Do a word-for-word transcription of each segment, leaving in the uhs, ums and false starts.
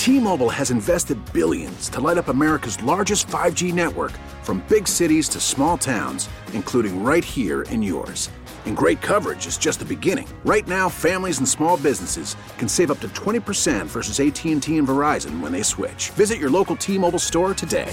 T-Mobile has invested billions to light up America's largest five G network, from big cities to small towns, including right here in yours. And great coverage is just the beginning. Right now, families and small businesses can save up to twenty percent versus A T and T and Verizon when they switch. Visit your local T-Mobile store today.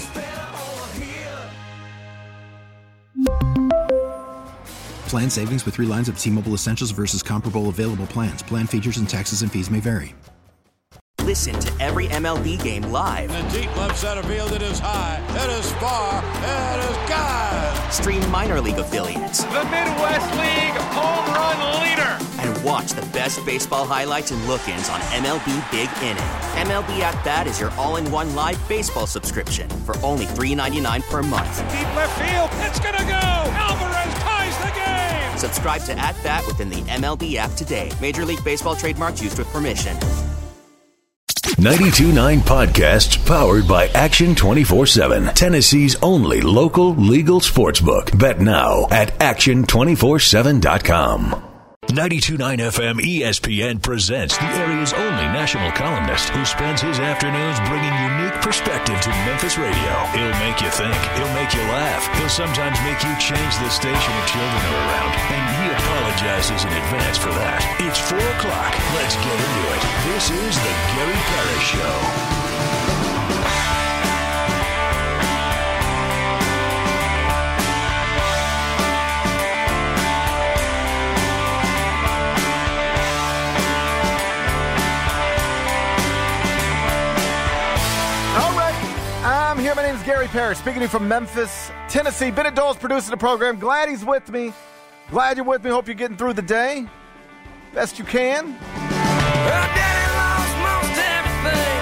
Plan savings with three lines of T-Mobile Essentials versus comparable available plans. Plan features and taxes and fees may vary. Listen to every M L B game live. In the deep left center field, it is high, it is far, it is gone. Stream minor league affiliates. The Midwest League home run leader. And watch the best baseball highlights and look-ins on M L B Big Inning. M L B At Bat is your all-in-one live baseball subscription for only three dollars and ninety-nine cents per month. Deep left field, it's gonna go. Alvarez ties the game. Subscribe to At Bat within the M L B app today. Major League Baseball trademarks used with permission. ninety-two point nine Podcasts, powered by Action twenty-four seven. Tennessee's only local legal sportsbook. Bet now at action two four seven dot com. ninety-two point nine F M E S P N presents the area's only national columnist who spends his afternoons bringing unique perspective to Memphis radio. He'll make you think. He'll make you laugh. He'll sometimes make you change the station if children are around. And he apologizes in advance for that. It's four o'clock. Let's get into it. This is the Gary Parrish Show. I'm here. My name is Gary Parrish, speaking to you from Memphis, Tennessee. Bennett Dole's producing the program. Glad he's with me. Glad you're with me. Hope you're getting through the day best you can. Well, Daddy lost most everything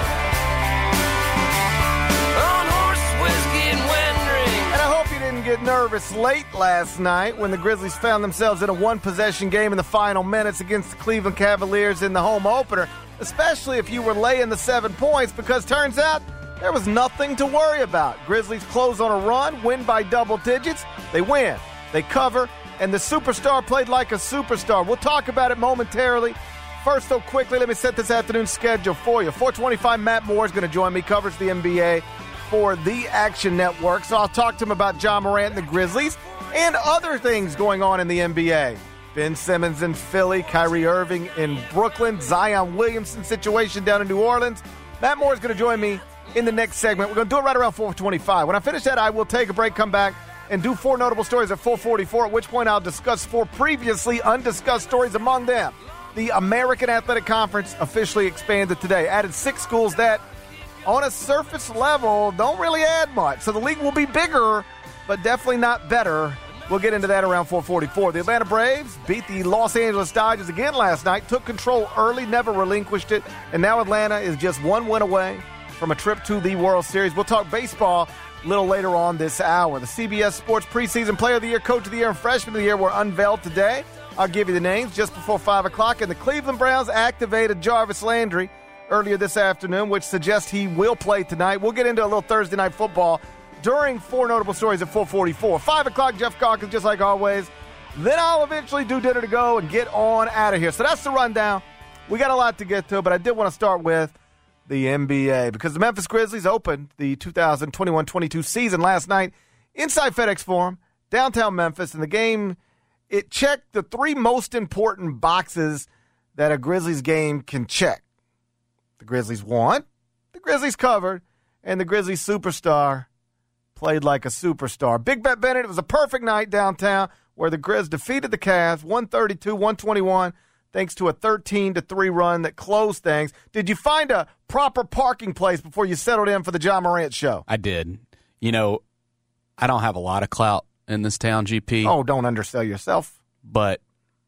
on horse, whiskey, and wedding rings. And I hope you didn't get nervous late last night when the Grizzlies found themselves in a one-possession game in the final minutes against the Cleveland Cavaliers in the home opener, especially if you were laying the seven points, because turns out there was nothing to worry about. Grizzlies close on a run, win by double digits. They win. They cover. And the superstar played like a superstar. We'll talk about it momentarily. First, though, quickly, let me set this afternoon's schedule for you. four twenty-five, Matt Moore is going to join me. Covers the N B A for the Action Network. So I'll talk to him about Ja Morant and the Grizzlies and other things going on in the N B A. Ben Simmons in Philly, Kyrie Irving in Brooklyn, Zion Williamson situation down in New Orleans. Matt Moore is going to join me in the next segment. We're going to do it right around four twenty-five. When I finish that, I will take a break, come back, and do four notable stories at four forty-four, at which point I'll discuss four previously undiscussed stories. Among them, the American Athletic Conference officially expanded today. Added six schools that, on a surface level, don't really add much. So the league will be bigger, but definitely not better. We'll get into that around four forty-four. The Atlanta Braves beat the Los Angeles Dodgers again last night, took control early, never relinquished it, and now Atlanta is just one win away from a trip to the World Series. We'll talk baseball a little later on this hour. The C B S Sports Preseason Player of the Year, Coach of the Year, and Freshman of the Year were unveiled today. I'll give you the names just before five o'clock. And the Cleveland Browns activated Jarvis Landry earlier this afternoon, which suggests he will play tonight. We'll get into a little Thursday night football during four notable stories at four forty-four. five o'clock, Jeff Calkins, just like always. Then I'll eventually do dinner to go and get on out of here. So that's the rundown. We got a lot to get to, but I did want to start with the N B A, because the Memphis Grizzlies opened the two thousand twenty-one twenty-two season last night inside FedEx Forum, downtown Memphis, and the game, it checked the three most important boxes that a Grizzlies game can check. The Grizzlies won, the Grizzlies covered, and the Grizzlies superstar played like a superstar. Big Bet Bennett, it was a perfect night downtown where the Grizz defeated the Cavs one thirty-two one twenty-one. Thanks to a thirteen to three run that closed things. Did you find a proper parking place before you settled in for the Ja Morant show? I did. You know, I don't have a lot of clout in this town, G P. Oh, don't undersell yourself. But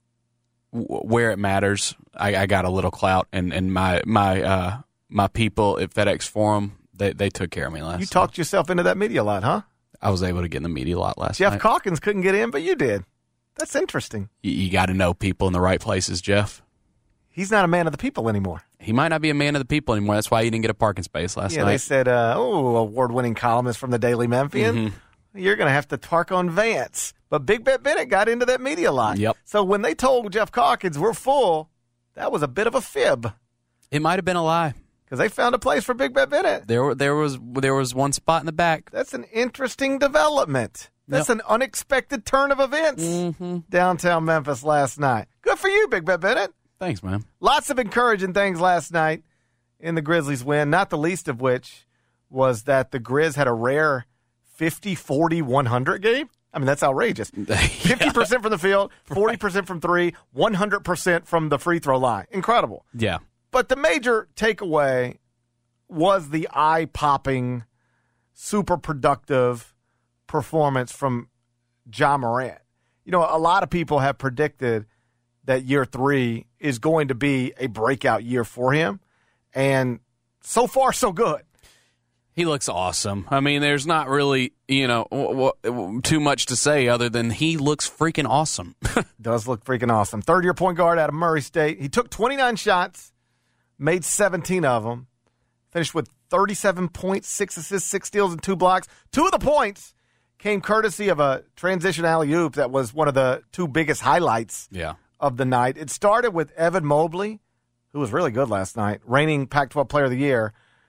w- where it matters, I, I got a little clout, and, and my my uh, my people at FedEx Forum, they, they took care of me last night. You talked yourself into that media lot, huh? I was able to get in the media lot last Jeff night. Jeff Calkins couldn't get in, but you did. That's interesting. You, you got to know people in the right places, Jeff. He's not a man of the people anymore. He might not be a man of the people anymore. That's why he didn't get a parking space last yeah, night. Yeah, they said, uh, oh, award-winning columnist from the Daily Memphian. Mm-hmm. You're going to have to park on Vance. But Big Bet Bennett got into that media lot. Yep. So when they told Jeff Calkins we're full, that was a bit of a fib. It might have been a lie. because they found a place for Big Bet Bennett. There, there was there was one spot in the back. That's an interesting development. That's yep. an unexpected turn of events mm-hmm. downtown Memphis last night. Good for you, Big Bet Bennett. Thanks, man. Lots of encouraging things last night in the Grizzlies win, not the least of which was that the Grizz had a rare fifty forty one hundred game. I mean, that's outrageous. fifty percent from the field, forty percent from three, one hundred percent from the free throw line. Incredible. Yeah. But the major takeaway was the eye-popping, super productive performance from Ja Morant. You know, a lot of people have predicted that year three is going to be a breakout year for him. And so far, so good. He looks awesome. I mean, there's not really, you know, w- w- too much to say other than he looks freaking awesome. Does look freaking awesome. Third-year point guard out of Murray State. He took twenty-nine shots, made seventeen of them, finished with thirty-seven points, six assists, six steals, and two blocks. Two of the points came courtesy of a transition alley-oop that was one of the two biggest highlights yeah. of the night. It started with Evan Mobley, who was really good last night, reigning Pac twelve Player of the Year.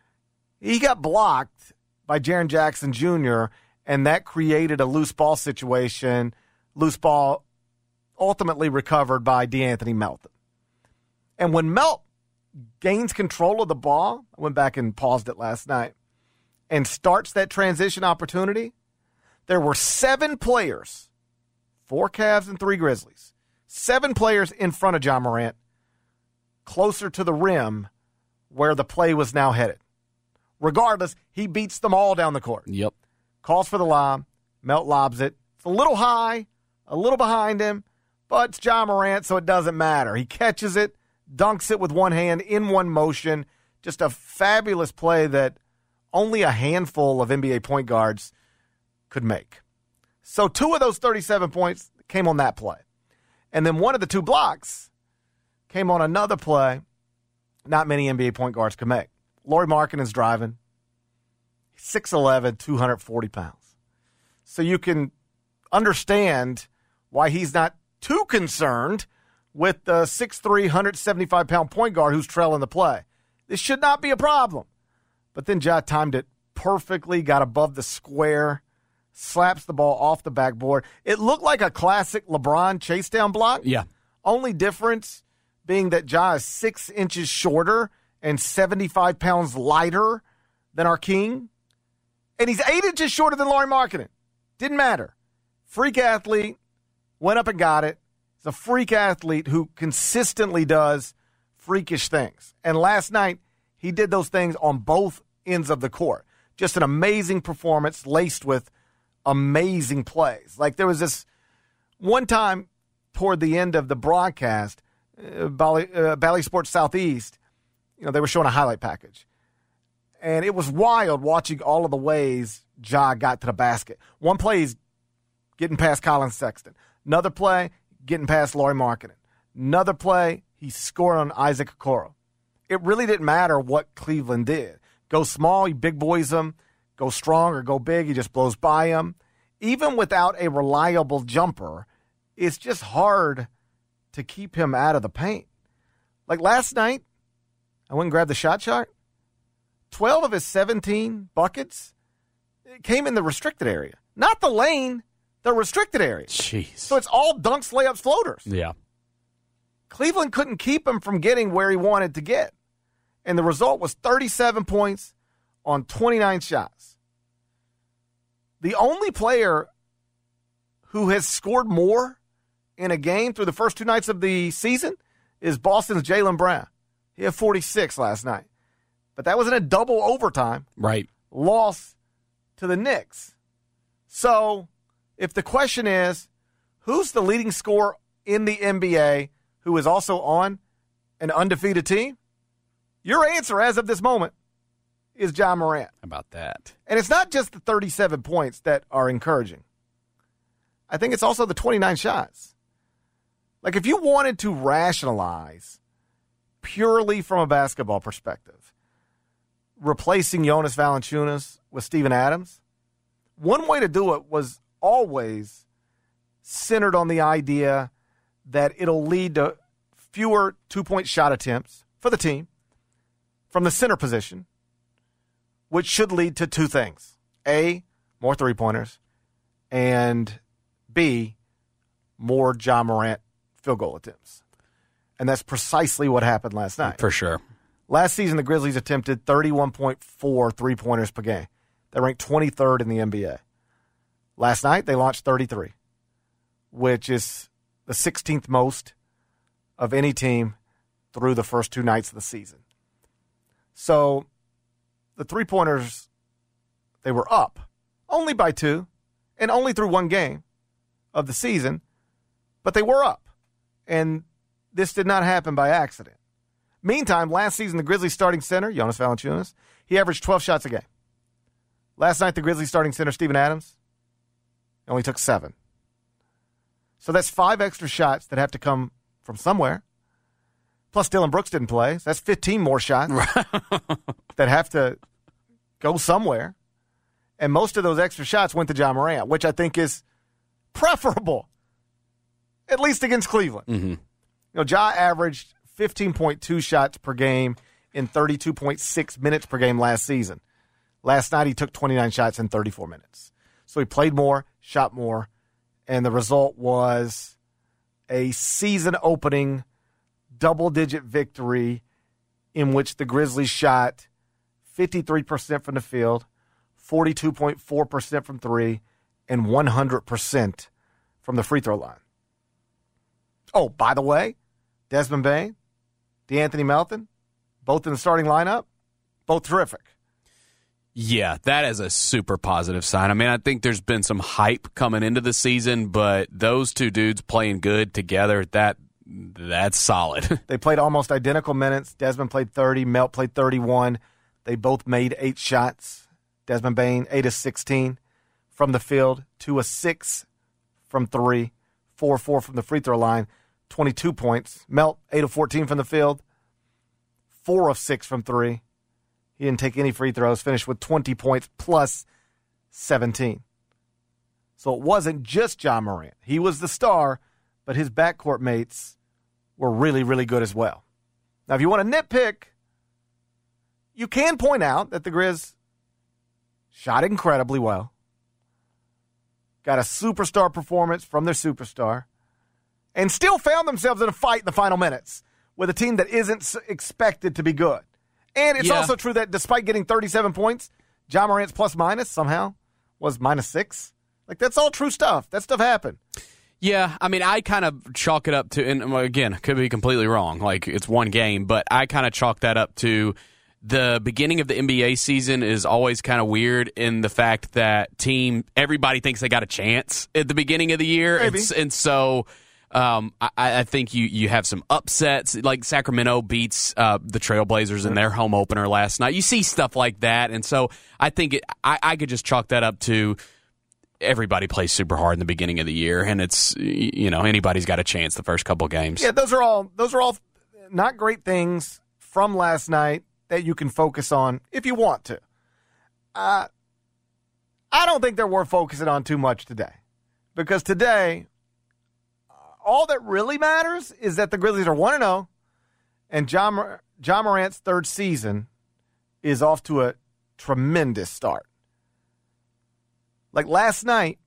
He got blocked by Jaren Jackson Junior, and that created a loose ball situation. Loose ball ultimately recovered by DeAnthony Melton. And when Melt gains control of the ball, I went back and paused it last night, and starts that transition opportunity, there were seven players, four Cavs and three Grizzlies, seven players in front of Ja Morant, closer to the rim where the play was now headed. Regardless, he beats them all down the court. Yep. Calls for the lob. Melt lobs it. It's a little high, a little behind him, but it's Ja Morant, so it doesn't matter. He catches it, dunks it with one hand in one motion. Just a fabulous play that only a handful of N B A point guards could make. So two of those thirty-seven points came on that play. And then one of the two blocks came on another play not many N B A point guards could make. Lauri Markkanen's driving. six eleven, two hundred forty pounds. So you can understand why he's not too concerned with the six three, one hundred seventy-five pound point guard who's trailing the play. This should not be a problem. But then Ja timed it perfectly, got above the square, slaps the ball off the backboard. It looked like a classic LeBron chase down block. Yeah. Only difference being that Ja is six inches shorter and seventy-five pounds lighter than our king. And he's eight inches shorter than Lauri Markkanen. Didn't matter. Freak athlete, went up and got it. He's a freak athlete who consistently does freakish things. And last night, he did those things on both ends of the court. Just an amazing performance laced with amazing plays. Like there was this one time toward the end of the broadcast, uh, Bally, uh, Bally Sports Southeast, you know, they were showing a highlight package. And it was wild watching all of the ways Ja got to the basket. One play, he's getting past Colin Sexton. Another play, getting past Lauri Markkanen. Another play, he scored on Isaac Okoro. It really didn't matter what Cleveland did. Go small, he big boys them. Go strong or go big, he just blows by him. Even without a reliable jumper, it's just hard to keep him out of the paint. Like last night, I went and grabbed the shot chart. twelve of his seventeen buckets came in the restricted area. Not the lane, the restricted area. Jeez. So it's all dunks, layups, floaters. Yeah. Cleveland couldn't keep him from getting where he wanted to get. And the result was thirty-seven points on twenty-nine shots. The only player who has scored more in a game through the first two nights of the season is Boston's Jaylen Brown. He had forty-six last night. But that was in a double overtime. Right. Loss to the Knicks. So if the question is, who's the leading scorer in the N B A who is also on an undefeated team? Your answer as of this moment is Ja Morant. How about that? And it's not just the thirty-seven points that are encouraging. I think it's also the twenty-nine shots. Like if you wanted to rationalize purely from a basketball perspective, replacing Jonas Valanciunas with Steven Adams, one way to do it was always centered on the idea that it'll lead to fewer two-point shot attempts for the team, from the center position, which should lead to two things. A, more three-pointers, and B, more Ja Morant field goal attempts. And that's precisely what happened last night. For sure. Last season, the Grizzlies attempted thirty-one point four three-pointers per game. They ranked twenty-third in the N B A. Last night, they launched thirty-three, which is the sixteenth most of any team through the first two nights of the season. So the three-pointers, they were up only by two and only through one game of the season, but they were up. And this did not happen by accident. Meantime, last season, the Grizzlies starting center, Jonas Valanciunas, he averaged twelve shots a game. Last night, the Grizzlies starting center, Steven Adams, only took seven. So that's five extra shots that have to come from somewhere. Plus, Dillon Brooks didn't play. So that's fifteen more shots that have to go somewhere. And most of those extra shots went to Ja Morant, which I think is preferable, at least against Cleveland. Mm-hmm. You know, Ja averaged fifteen point two shots per game in thirty-two point six minutes per game last season. Last night, he took twenty-nine shots in thirty-four minutes. So he played more, shot more, and the result was a season-opening double-digit victory in which the Grizzlies shot fifty-three percent from the field, forty-two point four percent from three, and one hundred percent from the free throw line. Oh, by the way, Desmond Bane, DeAnthony Melton, both in the starting lineup, both terrific. Yeah, that is a super positive sign. I mean, I think there's been some hype coming into the season, but those two dudes playing good together, that that's solid. They played almost identical minutes. Desmond played thirty, Melt played thirty-one. They both made eight shots. Desmond Bane, eight of sixteen from the field, two of six from three, four of four from the free throw line, twenty-two points. Melt, eight of fourteen from the field, four of six from three. He didn't take any free throws, finished with twenty points plus seventeen. So it wasn't just Ja Morant. He was the star, but his backcourt mates were really, really good as well. Now, if you want to nitpick, you can point out that the Grizz shot incredibly well, got a superstar performance from their superstar, and still found themselves in a fight in the final minutes with a team that isn't expected to be good. And it's yeah. also true that despite getting thirty-seven points, Ja Morant's plus-minus somehow was minus six. Like, that's all true stuff. That stuff happened. Yeah, I mean, I kind of chalk it up to, and again, could be completely wrong. Like, it's one game, but I kind of chalk that up to the beginning of the N B A season is always kind of weird in the fact that team, everybody thinks they got a chance at the beginning of the year. Maybe. And, and so um, I, I think you, you have some upsets. Like Sacramento beats uh, the Trailblazers in their home opener last night. You see stuff like that. And so I think it, I, I could just chalk that up to everybody plays super hard in the beginning of the year, and it's, you know, anybody's got a chance the first couple games. Yeah, those are all those are all not great things from last night that you can focus on if you want to. Uh, I don't think they're worth focusing on too much today, because today, uh, all that really matters is that the Grizzlies are one and oh, and Ja, Mor- Ja Morant's third season is off to a tremendous start. Like last night,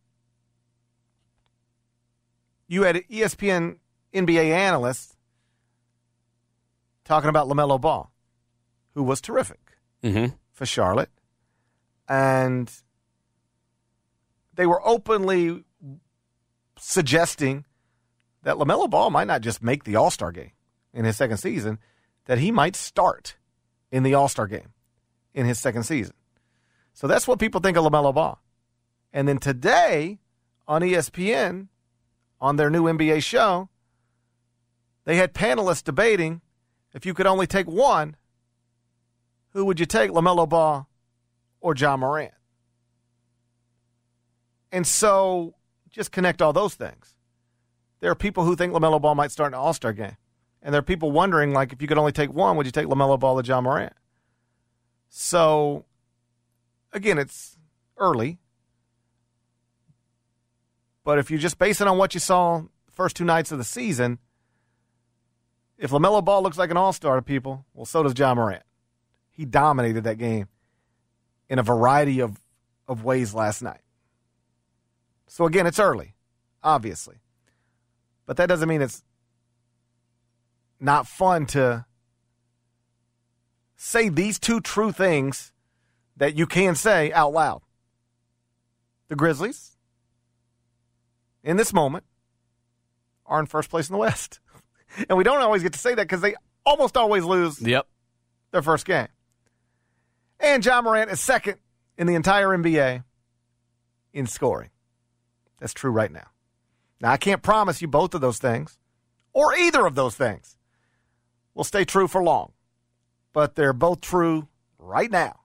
you had E S P N N B A analysts talking about LaMelo Ball, who was terrific mm-hmm. for Charlotte. And they were openly suggesting that LaMelo Ball might not just make the All-Star game in his second season, that he might start in the All-Star game in his second season. So that's what people think of LaMelo Ball. And then today on E S P N, on their new N B A show, they had panelists debating if you could only take one, who would you take, LaMelo Ball or Ja Morant? And so just connect all those things. There are people who think LaMelo Ball might start in an All-Star game. And there are people wondering, like, if you could only take one, would you take LaMelo Ball or Ja Morant? So, again, it's early. But if you just base it on what you saw the first two nights of the season, if LaMelo Ball looks like an all-star to people, well, so does Ja Morant. he dominated that game in a variety of, of ways last night. So, again, it's early, obviously. But that doesn't mean it's not fun to say these two true things that you can say out loud. The Grizzlies, in this moment, are in first place in the West. And we don't always get to say that because they almost always lose yep. their first game. And Ja Morant is second in the entire N B A in scoring. That's true right now. Now, I can't promise you both of those things or either of those things will stay true for long. But they're both true right now.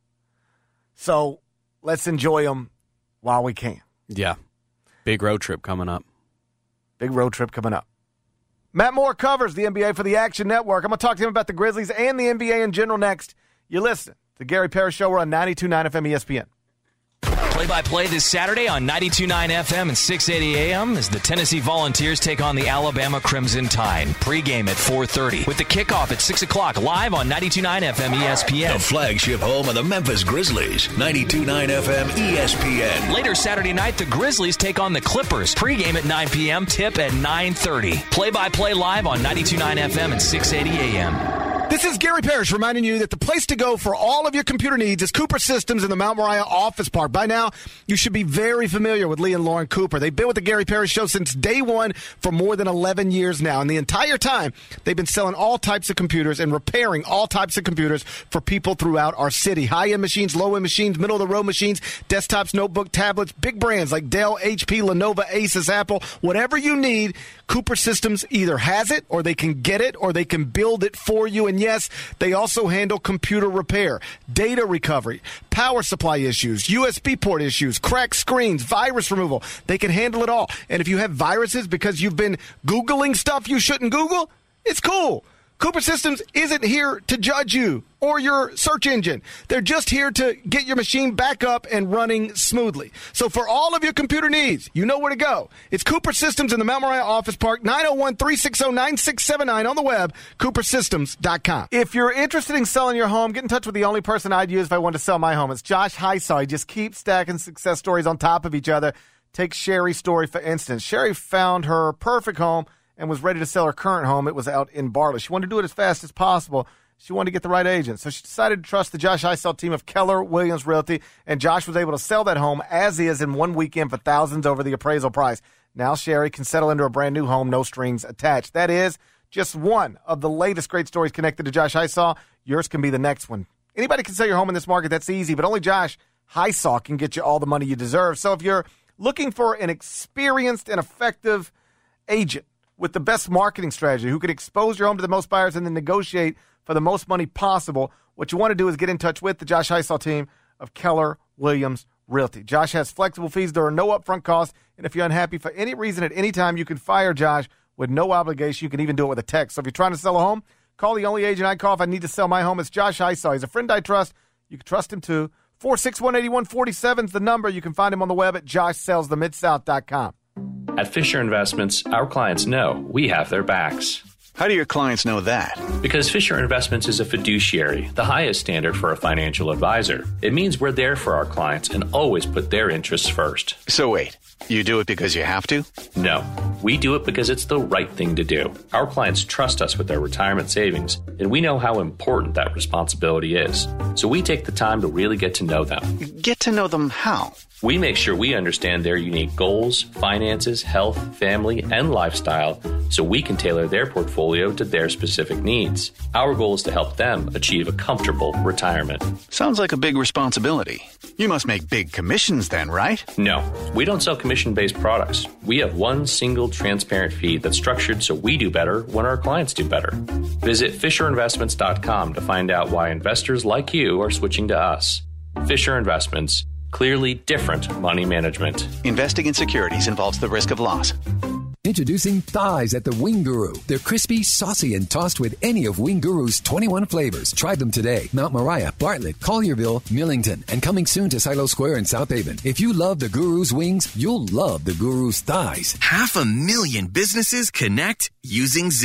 So let's enjoy them while we can. Yeah. Big road trip coming up. Big road trip coming up. Matt Moore covers the N B A for the Action Network. I'm going to talk to him about the Grizzlies and the N B A in general next. You listen to the Gary Parrish Show. We're on ninety-two point nine F M E S P N. Play-by-play this Saturday on ninety-two point nine F M and six eighty A M as the Tennessee Volunteers take on the Alabama Crimson Tide. Pre-game at four thirty with the kickoff at six o'clock live on ninety-two point nine F M E S P N. The flagship home of the Memphis Grizzlies, ninety-two point nine F M E S P N. Later Saturday night, the Grizzlies take on the Clippers. Pre-game at nine p.m., tip at nine thirty. Play-by-play live on ninety-two point nine F M and six eighty A M. This is Gary Parrish reminding you that the place to go for all of your computer needs is Cooper Systems in the Mount Moriah Office Park. By now, you should be very familiar with Lee and Lauren Cooper. They've been with the Gary Parrish Show since day one for more than eleven years now. And the entire time, they've been selling all types of computers and repairing all types of computers for people throughout our city. High-end machines, low-end machines, middle-of-the-road machines, desktops, notebook, tablets, big brands like Dell, H P, Lenovo, Asus, Apple. Whatever you need, Cooper Systems either has it, or they can get it, or they can build it for you. And yes, they also handle computer repair, data recovery, power supply issues, U S B port issues, cracked screens, virus removal. They can handle it all. And if you have viruses because you've been Googling stuff you shouldn't Google, it's cool. Cooper Systems isn't here to judge you or your search engine. They're just here to get your machine back up and running smoothly. So for all of your computer needs, you know where to go. It's Cooper Systems in the Mount Moriah Office Park, nine oh one, three six oh, nine six seven nine on the web, cooper systems dot com. If you're interested in selling your home, get in touch with the only person I'd use if I wanted to sell my home. It's Josh Hysaw. He just keeps stacking success stories on top of each other. Take Sherry's story, for instance. Sherry found her perfect home and was ready to sell her current home. It was out in Bartlett. She wanted to do it as fast as possible. She wanted to get the right agent. So she decided to trust the Josh Hysaw team of Keller Williams Realty, and Josh was able to sell that home as is in one weekend for thousands over the appraisal price. Now Sherry can settle into a brand new home, no strings attached. That is just one of the latest great stories connected to Josh Hysaw. Yours can be the next one. Anybody can sell your home in this market. That's easy, but only Josh Hysaw can get you all the money you deserve. So if you're looking for an experienced and effective agent with the best marketing strategy who can expose your home to the most buyers and then negotiate for the most money possible, what you want to do is get in touch with the Josh Hysaw team of Keller Williams Realty. Josh has flexible fees. There are no upfront costs. And if you're unhappy for any reason at any time, you can fire Josh with no obligation. You can even do it with a text. So if you're trying to sell a home, call the only agent I call if I need to sell my home. It's Josh Hysaw. He's a friend I trust. You can trust him too. four six one, eight one four seven is the number. You can find him on the web at josh sells the mid south dot com. At Fisher Investments, our clients know we have their backs. How do your clients know that? Because Fisher Investments is a fiduciary, the highest standard for a financial advisor. It means we're there for our clients and always put their interests first. So wait, you do it because you have to? No, we do it because it's the right thing to do. Our clients trust us with their retirement savings, and we know how important that responsibility is. So we take the time to really get to know them. Get to know them how? We make sure we understand their unique goals, finances, health, family, and lifestyle so we can tailor their portfolio to their specific needs. Our goal is to help them achieve a comfortable retirement. Sounds like a big responsibility. You must make big commissions then, right? No, we don't sell commission-based products. We have one single transparent fee that's structured so we do better when our clients do better. Visit fisher investments dot com to find out why investors like you are switching to us. Fisher Investments. Clearly different money management. Investing in securities involves the risk of loss. Introducing thighs at the Wing Guru. They're crispy, saucy, and tossed with any of Wing Guru's twenty-one flavors. Try them today. Mount Moriah, Bartlett, Collierville, Millington, and coming soon to Silo Square in South Haven. If you love the Guru's wings, you'll love the Guru's thighs. Half a million businesses connect using Zoom.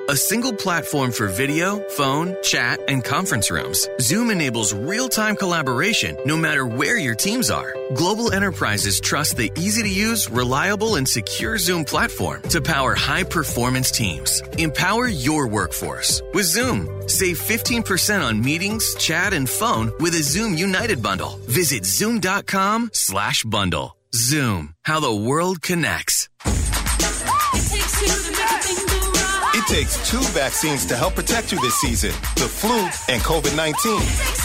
A single platform for video, phone, chat, and conference rooms. Zoom enables real-time collaboration no matter where your teams are. Global enterprises trust the easy-to-use, reliable, and secure Zoom platform to power high-performance teams. Empower your workforce with Zoom. Save fifteen percent on meetings, chat, and phone with a Zoom United bundle. Visit zoom.com slash bundle. Zoom, how the world connects. It takes two vaccines to help protect you this season, the flu and covid nineteen.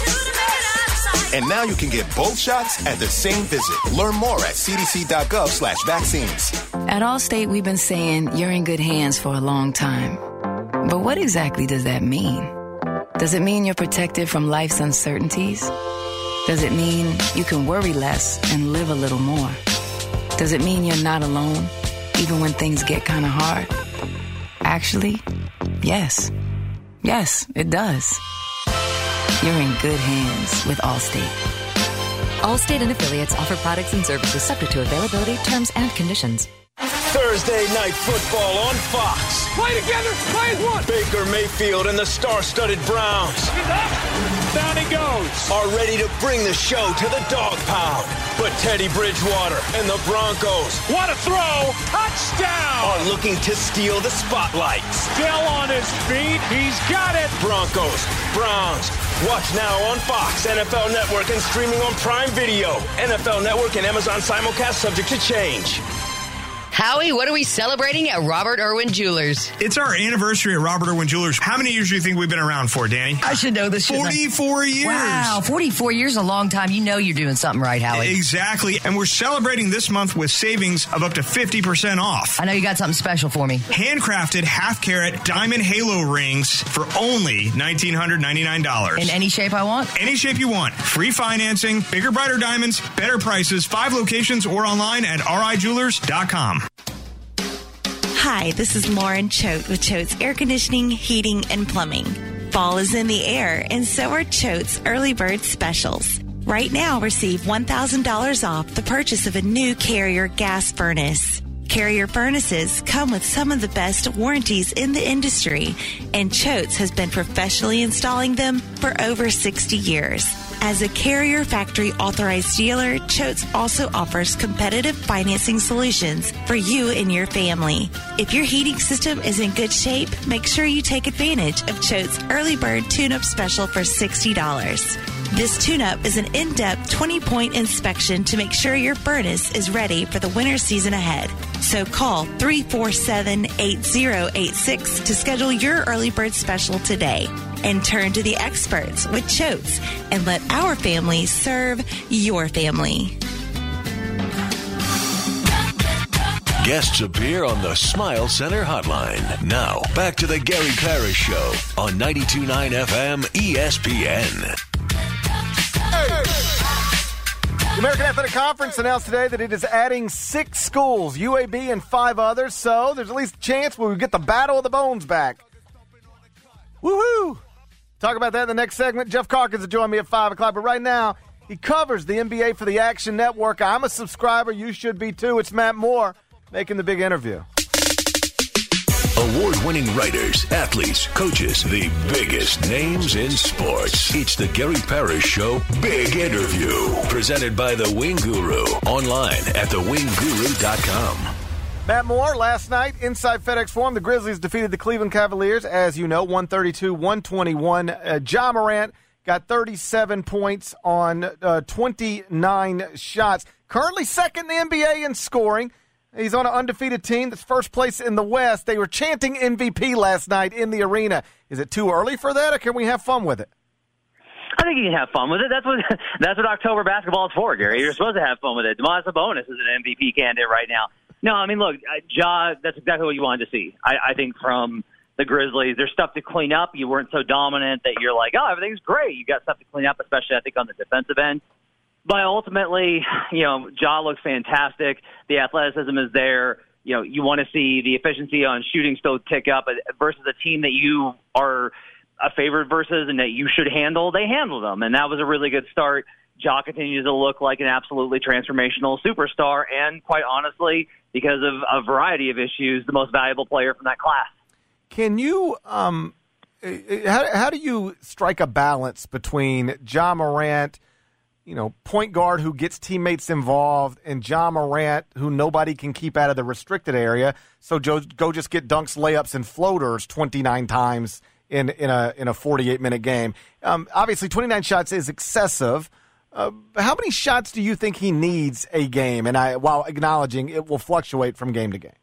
And now you can get both shots at the same visit. Learn more at cdc.gov slash vaccines. At Allstate, we've been saying you're in good hands for a long time. But what exactly does that mean? Does it mean you're protected from life's uncertainties? Does it mean you can worry less and live a little more? Does it mean you're not alone, even when things get kind of hard? Actually, yes. Yes, it does. You're in good hands with Allstate. Allstate and affiliates offer products and services subject to availability, terms, and conditions. Thursday Night Football on Fox. Play together, play as one. Baker Mayfield and the star-studded Browns. Down he goes. Are ready to bring the show to the dog pound. But Teddy Bridgewater and the Broncos. What a throw. Touchdown. Are looking to steal the spotlight. Still on his feet. He's got it. Broncos, Browns. Watch now on Fox, N F L Network, and streaming on Prime Video. N F L Network and Amazon simulcast subject to change. Howie, what are we celebrating at Robert Irwin Jewelers? It's our anniversary at Robert Irwin Jewelers. How many years do you think we've been around for, Danny? I should know this. forty-four years. Wow, forty-four years is a long time. You know you're doing something right, Howie. Exactly. And we're celebrating this month with savings of up to fifty percent off. I know you got something special for me. Handcrafted half-carat diamond halo rings for only one thousand nine hundred ninety-nine dollars. In any shape I want? Any shape you want. Free financing, bigger, brighter diamonds, better prices, five locations, or online at r i jewelers dot com. Hi, this is Lauren Choate with Choate's Air Conditioning, Heating, and Plumbing. Fall is in the air, and so are Choate's Early Bird Specials. Right now, receive one thousand dollars off the purchase of a new Carrier gas furnace. Carrier furnaces come with some of the best warranties in the industry, and Choate's has been professionally installing them for over sixty years. As a Carrier factory authorized dealer, Choate's also offers competitive financing solutions for you and your family. If your heating system is in good shape, make sure you take advantage of Choate's Early Bird Tune-Up Special for sixty dollars. This tune-up is an in-depth twenty-point inspection to make sure your furnace is ready for the winter season ahead. So call three four seven, eight zero eight six to schedule your Early Bird Special today. And turn to the experts with Choate's and let our family serve your family. Guests appear on the Smile Center hotline. Now, back to the Gary Parrish Show on ninety-two point nine F M E S P N. The American Athletic Conference announced today that it is adding six schools, U A B and five others, so there's at least a chance we will get the Battle of the Bones back. Woohoo! Talk about that in the next segment. Jeff Calkins will join me at five o'clock, but right now, he covers the N B A for the Action Network. I'm a subscriber. You should be, too. It's Matt Moore making the big interview. Award-winning writers, athletes, coaches, the biggest names in sports. It's the Gary Parrish Show Big Interview, presented by The Wing Guru, online at the wing guru dot com. Matt Moore, last night, inside FedEx Forum, the Grizzlies defeated the Cleveland Cavaliers, as you know, one thirty-two to one twenty-one. Uh, Ja Morant got thirty-seven points on uh, twenty-nine shots. Currently second in the N B A in scoring. He's on an undefeated team that's first place in the West. They were chanting M V P last night in the arena. Is it too early for that, or can we have fun with it? I think you can have fun with it. That's what that's what October basketball is for, Gary. You're supposed to have fun with it. Domantas Sabonis is an M V P candidate right now. No, I mean, look, Ja, that's exactly what you wanted to see. I, I think from the Grizzlies, there's stuff to clean up. You weren't so dominant that you're like, oh, everything's great. You got stuff to clean up, especially, I think, on the defensive end. But ultimately, you know, Ja looks fantastic. The athleticism is there. You know, you want to see the efficiency on shooting still tick up versus a team that you are a favorite versus and that you should handle. They handle them, and that was a really good start. Ja continues to look like an absolutely transformational superstar, and quite honestly, because of a variety of issues, the most valuable player from that class. Can you um, how how do you strike a balance between Ja Morant, you know, point guard who gets teammates involved, and Ja Morant, who nobody can keep out of the restricted area, so Joe, go just get dunks, layups, and floaters twenty-nine times in, in a in a forty-eight minute game? Um, obviously, twenty-nine shots is excessive. Uh, how many shots do you think he needs a game? And I, while acknowledging it will fluctuate from game to game.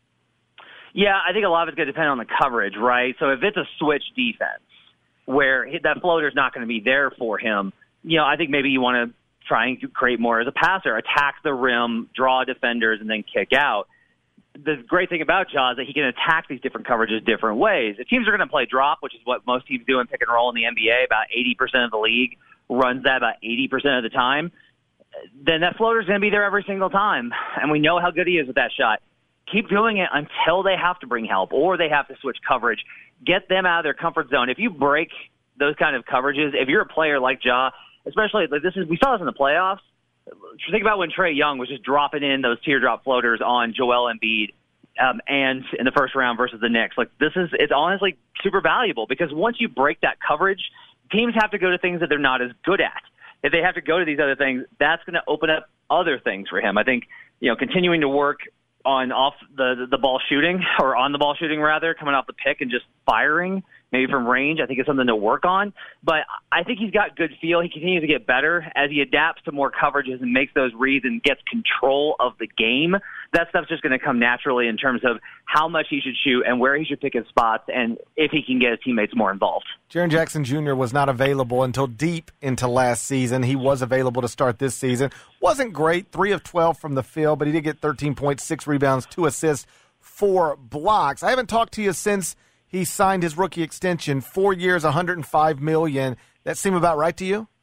Yeah, I think a lot of it's going to depend on the coverage, right? So if it's a switch defense where that floater's not going to be there for him, you know, I think maybe you want to try and create more as a passer, attack the rim, draw defenders, and then kick out. The great thing about Ja is that he can attack these different coverages different ways. If teams are going to play drop, which is what most teams do in pick and roll in the N B A, about eighty percent of the league runs that about eighty percent of the time, then that floater's going to be there every single time. And we know how good he is with that shot. Keep doing it until they have to bring help or they have to switch coverage. Get them out of their comfort zone. If you break those kind of coverages, if you're a player like Ja, especially like this is, we saw this in the playoffs. Think about when Trae Young was just dropping in those teardrop floaters on Joel Embiid um, and in the first round versus the Knicks. Like this is, it's honestly super valuable because once you break that coverage, teams have to go to things that they're not as good at. If they have to go to these other things, that's going to open up other things for him. I think, you know, continuing to work on off the the ball shooting or on the ball shooting rather, coming off the pick and just firing maybe from range, I think is something to work on. But I think he's got good feel. He continues to get better as he adapts to more coverages and makes those reads and gets control of the game. That stuff's just going to come naturally in terms of how much he should shoot and where he should pick his spots and if he can get his teammates more involved. Jaren Jackson Junior was not available until deep into last season. He was available to start this season. Wasn't great, three of twelve from the field, but he did get thirteen points, six rebounds, two assists, four blocks. I haven't talked to you since he signed his rookie extension, four years, one hundred five million dollars. That seem about right to you?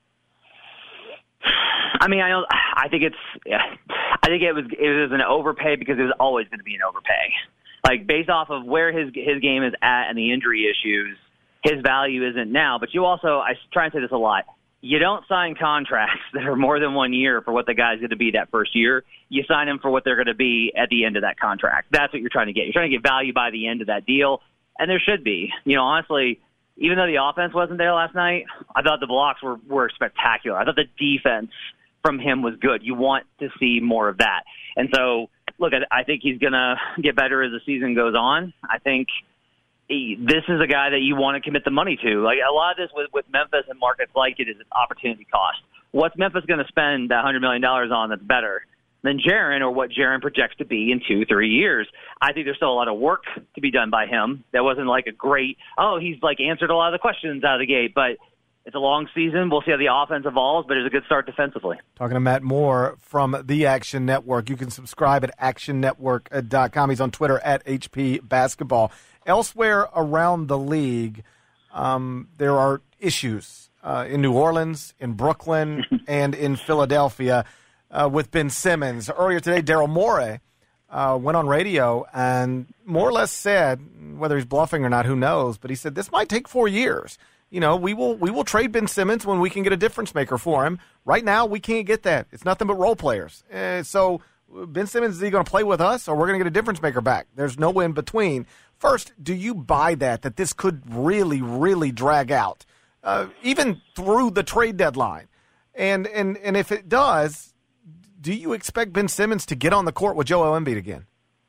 I mean, I don't, I think it's, yeah, I think it was it was an overpay because it was always going to be an overpay. Like based off of where his his game is at and the injury issues, his value isn't now. But you also, I try and say this a lot, you don't sign contracts that are more than one year for what the guy's going to be that first year. You sign him for what they're going to be at the end of that contract. That's what you're trying to get. You're trying to get value by the end of that deal, and there should be. You know, honestly, even though the offense wasn't there last night, I thought the blocks were, were spectacular. I thought the defense from him was good. You want to see more of that. And so, look, I, I think he's going to get better as the season goes on. I think he, this is a guy that you want to commit the money to. Like a lot of this with, with Memphis and markets like it is an opportunity cost. What's Memphis going to spend that one hundred million dollars on that's better than Jaren or what Jaren projects to be in two, three years? I think there's still a lot of work to be done by him. That wasn't like a great, oh, he's like answered a lot of the questions out of the gate, but it's a long season. We'll see how the offense evolves, but it's a good start defensively. Talking to Matt Moore from the Action Network. You can subscribe at action network dot com. He's on Twitter at H P Basketball. Elsewhere around the league, um, there are issues uh, in New Orleans, in Brooklyn, and in Philadelphia uh, with Ben Simmons. Earlier today, Daryl Morey uh, went on radio and more or less said, whether he's bluffing or not, who knows, but he said this might take four years. You know, we will we will trade Ben Simmons when we can get a difference maker for him. Right now, we can't get that. It's nothing but role players. Uh, so Ben Simmons, is he going to play with us or we're going to get a difference maker back? There's no in between. First, do you buy that, that this could really, really drag out, uh, even through the trade deadline? And, and, and if it does, do you expect Ben Simmons to get on the court with Joel Embiid again?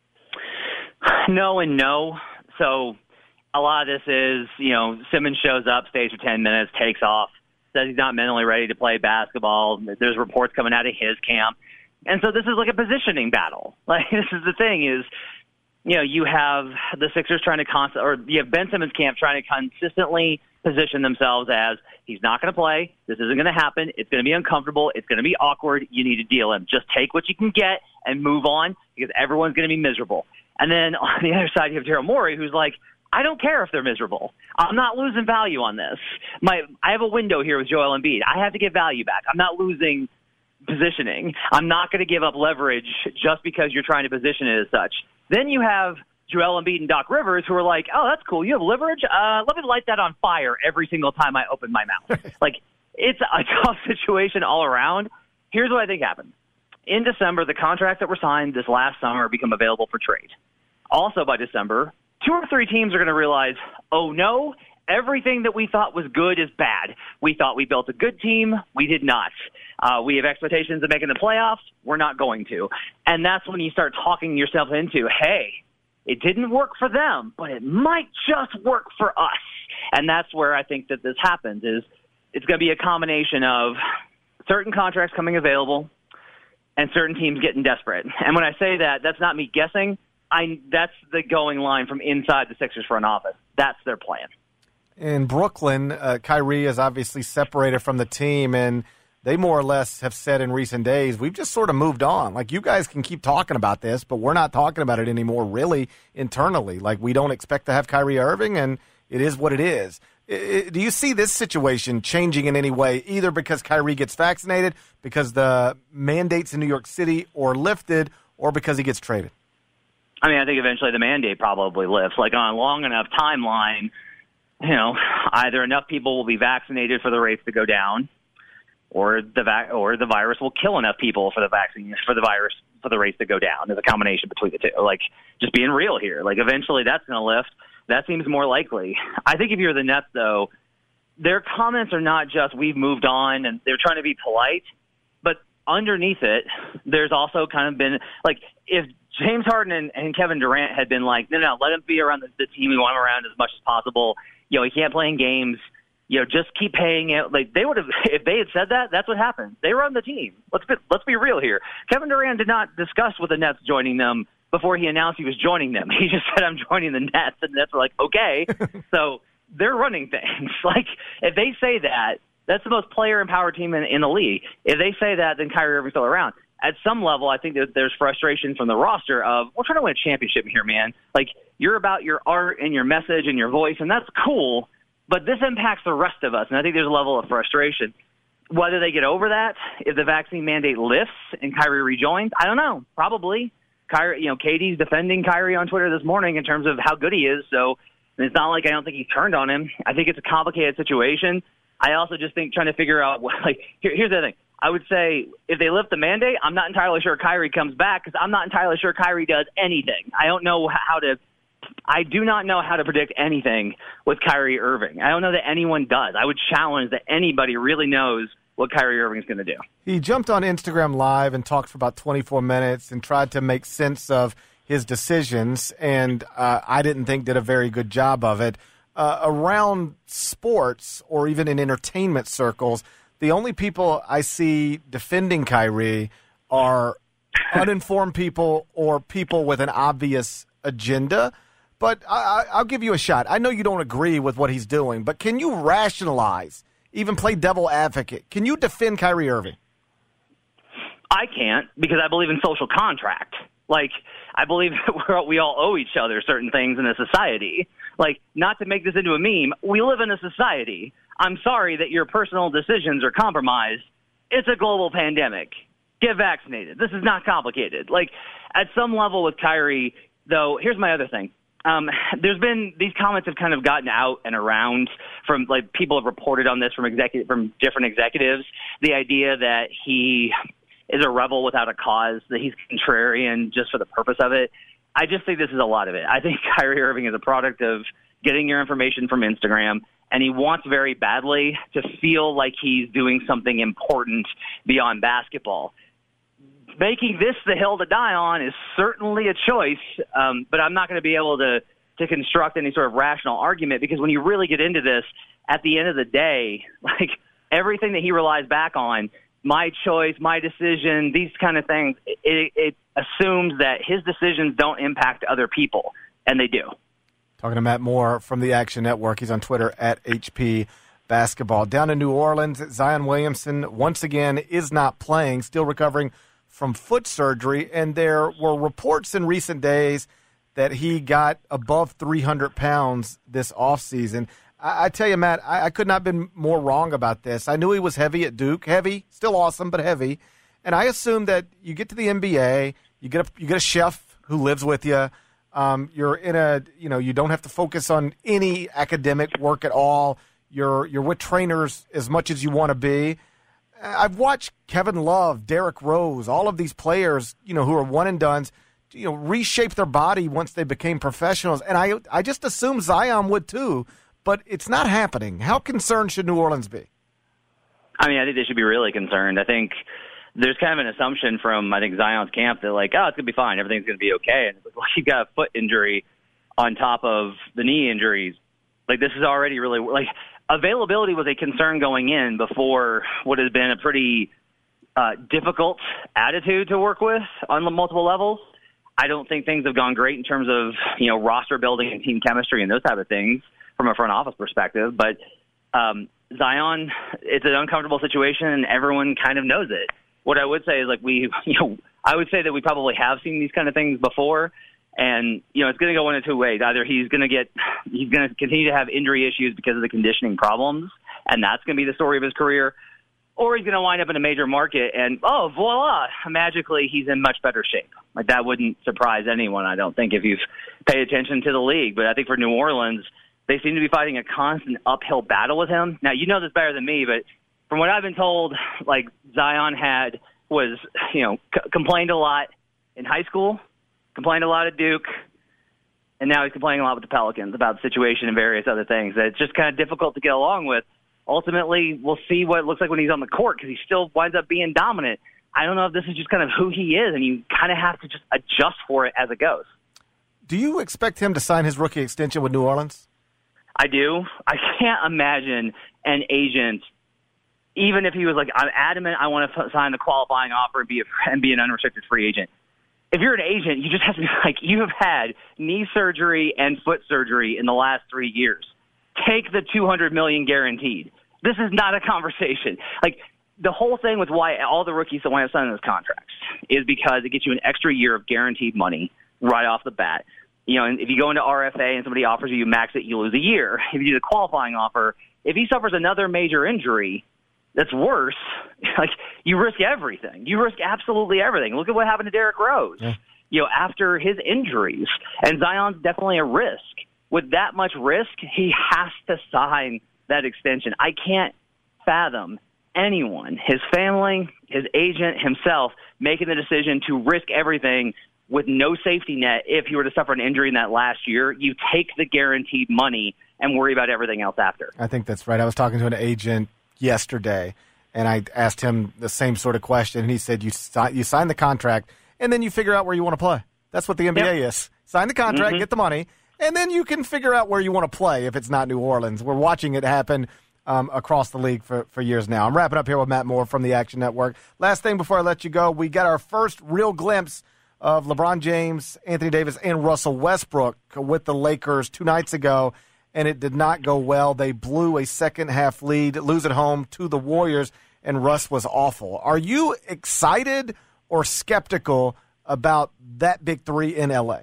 No and no. So a lot of this is, you know, Simmons shows up, stays for ten minutes, takes off, says he's not mentally ready to play basketball. There's reports coming out of his camp. And so this is like a positioning battle. Like, this is the thing is, you know, you have the Sixers trying to const- or you have Ben Simmons' camp trying to consistently position themselves as he's not going to play. This isn't going to happen. It's going to be uncomfortable. It's going to be awkward. You need to deal him. Just take what you can get and move on because everyone's going to be miserable. And then on the other side, you have Daryl Morey, who's like, I don't care if they're miserable. I'm not losing value on this. My, I have a window here with Joel Embiid. I have to get value back. I'm not losing positioning. I'm not going to give up leverage just because you're trying to position it as such. Then you have Joel Embiid and Doc Rivers who are like, oh, that's cool. You have leverage? Uh, let me light that on fire every single time I open my mouth. Like, it's a tough situation all around. Here's what I think happened. In December, the contracts that were signed this last summer become available for trade. Also by December, two or three teams are going to realize, oh, no, everything that we thought was good is bad. We thought we built a good team. We did not. Uh, we have expectations of making the playoffs. We're not going to. And that's when you start talking yourself into, hey, it didn't work for them, but it might just work for us. And that's where I think that this happens, is it's going to be a combination of certain contracts coming available and certain teams getting desperate. And when I say that, that's not me guessing. I That's the going line from inside the Sixers front office. That's their plan. In Brooklyn, uh, Kyrie is obviously separated from the team, and they more or less have said in recent days, we've just sort of moved on. Like, you guys can keep talking about this, but we're not talking about it anymore really internally. Like, we don't expect to have Kyrie Irving, and it is what it is. I, do you see this situation changing in any way, either because Kyrie gets vaccinated, because the mandates in New York City are lifted, or because he gets traded? I mean, I think eventually the mandate probably lifts. Like, on a long enough timeline, you know, either enough people will be vaccinated for the rates to go down, or the vac- or the virus will kill enough people for the vaccine for the virus for the rates to go down. There's a combination between the two. Like, just being real here. Like, eventually that's going to lift. That seems more likely. I think if you're the Nets, though, their comments are not just we've moved on and they're trying to be polite, but underneath it, there's also kind of been like, if James Harden and, and Kevin Durant had been like, no, no, let him be around the, the team we want him around as much as possible. You know, he can't play in games. You know, just keep paying it. Like, they would have, if they had said that, that's what happened. They run the team. Let's be, let's be real here. Kevin Durant did not discuss with the Nets joining them before he announced he was joining them. He just said, I'm joining the Nets, and the Nets were like, okay. So they're running things. Like, if they say that, that's the most player-empowered team in, in the league. If they say that, then Kyrie Irving's still around. At some level, I think that there's frustration from the roster of, we're trying to win a championship here, man. Like, you're about your art and your message and your voice, and that's cool, but this impacts the rest of us, and I think there's a level of frustration. Whether they get over that, if the vaccine mandate lifts and Kyrie rejoins, I don't know. Probably. Kyrie, you know, K D's defending Kyrie on Twitter this morning in terms of how good he is, so it's not like I don't think he's turned on him. I think it's a complicated situation. I also just think trying to figure out, like, here, here's the thing. I would say if they lift the mandate, I'm not entirely sure Kyrie comes back because I'm not entirely sure Kyrie does anything. I don't know how to – I do not know how to predict anything with Kyrie Irving. I don't know that anyone does. I would challenge that anybody really knows what Kyrie Irving is going to do. He jumped on Instagram Live and talked for about twenty-four minutes and tried to make sense of his decisions, and uh, I didn't think did a very good job of it. Uh, around sports or even in entertainment circles, the only people I see defending Kyrie are uninformed people or people with an obvious agenda. But I, I'll give you a shot. I know you don't agree with what he's doing, but can you rationalize, even play devil advocate? Can you defend Kyrie Irving? I can't, because I believe in social contract. Like, I believe that we're, we all owe each other certain things in a society. Like, not to make this into a meme, we live in a society. I'm sorry that your personal decisions are compromised. It's a global pandemic. Get vaccinated. This is not complicated. Like, at some level with Kyrie, though, here's my other thing. Um, there's been, these comments have kind of gotten out and around from, like, people have reported on this from executive, from different executives. The idea that he is a rebel without a cause, that he's contrarian just for the purpose of it. I just think this is a lot of it. I think Kyrie Irving is a product of getting your information from Instagram, and he wants very badly to feel like he's doing something important beyond basketball. Making this the hill to die on is certainly a choice, um, but I'm not going to be able to, to construct any sort of rational argument, because when you really get into this, at the end of the day, like, everything that he relies back on, my choice, my decision, these kind of things, it, it assumes that his decisions don't impact other people, and they do. Talking to Matt Moore from the Action Network. He's on Twitter at H P Basketball. Down in New Orleans, Zion Williamson once again is not playing, still recovering from foot surgery, and there were reports in recent days that he got above three hundred pounds this offseason. I, I tell you, Matt, I, I could not have been more wrong about this. I knew he was heavy at Duke. Heavy, still awesome, but heavy. And I assumed that you get to the N B A, you get a, you get a chef who lives with you. Um, you're in a, you know, you don't have to focus on any academic work at all. You're you're with trainers as much as you want to be. I've watched Kevin Love, Derrick Rose, all of these players, you know, who are one and dones, you know, reshape their body once they became professionals. And I, I just assume Zion would too, but it's not happening. How concerned should New Orleans be? I mean, I think they should be really concerned. I think there's kind of an assumption from, I think, Zion's camp that, like, oh, it's going to be fine. Everything's going to be okay. And it's like, you've got a foot injury on top of the knee injuries. Like, this is already really, like, availability was a concern going in before what has been a pretty uh, difficult attitude to work with on multiple levels. I don't think things have gone great in terms of, you know, roster building and team chemistry and those type of things from a front office perspective. But um, Zion, it's an uncomfortable situation, and everyone kind of knows it. What I would say is, like, we, you know, I would say that we probably have seen these kind of things before. And, you know, it's going to go one of two ways. Either he's going to get, he's going to continue to have injury issues because of the conditioning problems, and that's going to be the story of his career, or he's going to wind up in a major market and, oh, voila, magically he's in much better shape. Like, that wouldn't surprise anyone, I don't think, if you've paid attention to the league. But I think for New Orleans, they seem to be fighting a constant uphill battle with him. Now, you know this better than me, but from what I've been told, like, Zion had, was, you know, c- complained a lot in high school, complained a lot at Duke, and now he's complaining a lot with the Pelicans about the situation and various other things that it's just kind of difficult to get along with. Ultimately, we'll see what it looks like when he's on the court because he still winds up being dominant. I don't know if this is just kind of who he is, and you kind of have to just adjust for it as it goes. Do you expect him to sign his rookie extension with New Orleans? I do. I can't imagine an agent, even if he was like, I'm adamant I want to sign the qualifying offer and be, a, and be an unrestricted free agent. If you're an agent, you just have to be like, you have had knee surgery and foot surgery in the last three years. Take the two hundred million dollars guaranteed. This is not a conversation. Like, the whole thing with why all the rookies that wind up signing those contracts is because it gets you an extra year of guaranteed money right off the bat. You know, and if you go into R F A and somebody offers you, you max it, you lose a year. If you do the qualifying offer, if he suffers another major injury that's worse, like, you risk everything. You risk absolutely everything. Look at what happened to Derrick Rose, yeah. you know, after his injuries. And Zion's definitely a risk. With that much risk, he has to sign that extension. I can't fathom anyone, his family, his agent, himself, making the decision to risk everything with no safety net. If you were to suffer an injury in that last year, you take the guaranteed money and worry about everything else after. I think that's right. I was talking to an agent yesterday, and I asked him the same sort of question, and he said, you, si- you sign the contract, and then you figure out where you want to play. That's what the N B A yep. is. Sign the contract, mm-hmm. get the money, and then you can figure out where you want to play if it's not New Orleans. We're watching it happen um, across the league for, for years now. I'm wrapping up here with Matt Moore from the Action Network. Last thing before I let you go, we got our first real glimpse of LeBron James, Anthony Davis, and Russell Westbrook with the Lakers two nights ago, and it did not go well. They blew a second-half lead, lose at home to the Warriors, and Russ was awful. Are you excited or skeptical about that big three in L A?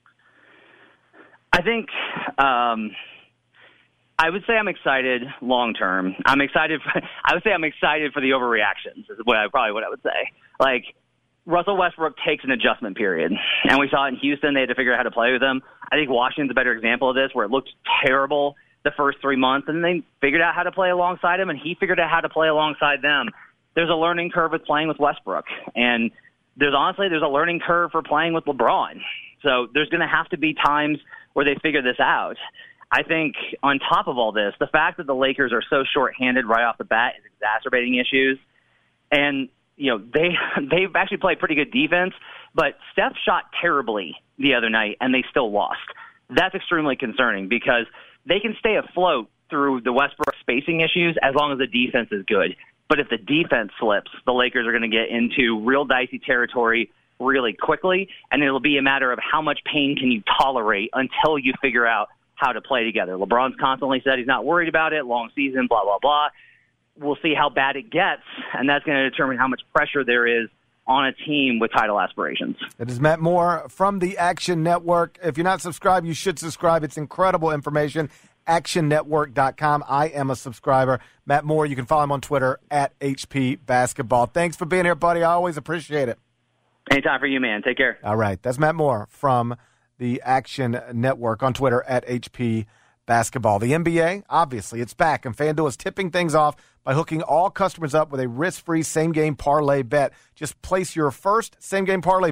I think um, I would say I'm excited long term. I'm excited. For, I would say I'm excited for the overreactions. Is what I, probably what I would say. Like, Russell Westbrook takes an adjustment period, and we saw it in Houston. They had to figure out how to play with him. I think Washington's a better example of this, where it looked terrible the first three months, and they figured out how to play alongside him, and he figured out how to play alongside them. There's a learning curve with playing with Westbrook, and there's honestly there's a learning curve for playing with LeBron. So there's going to have to be times where they figure this out. I think on top of all this, the fact that the Lakers are so shorthanded right off the bat is exacerbating issues. And, you know, they, they've actually played pretty good defense, but Steph shot terribly the other night, and they still lost. That's extremely concerning because they can stay afloat through the Westbrook spacing issues as long as the defense is good. But if the defense slips, the Lakers are going to get into real dicey territory really quickly, and it'll be a matter of how much pain can you tolerate until you figure out how to play together. LeBron's constantly said he's not worried about it, long season, blah, blah, blah. We'll see how bad it gets, and that's going to determine how much pressure there is on a team with title aspirations. It is Matt Moore from the Action Network. If you're not subscribed, you should subscribe. It's incredible information. action network dot com. I am a subscriber. Matt Moore, you can follow him on Twitter at H P Basketball. Thanks for being here, buddy. I always appreciate it. Anytime for you, man. Take care. All right. That's Matt Moore from the Action Network on Twitter at H P Basketball. The N B A, obviously, it's back, and FanDuel is tipping things off by hooking all customers up with a risk-free same-game parlay bet. Just place your first same-game parlay bet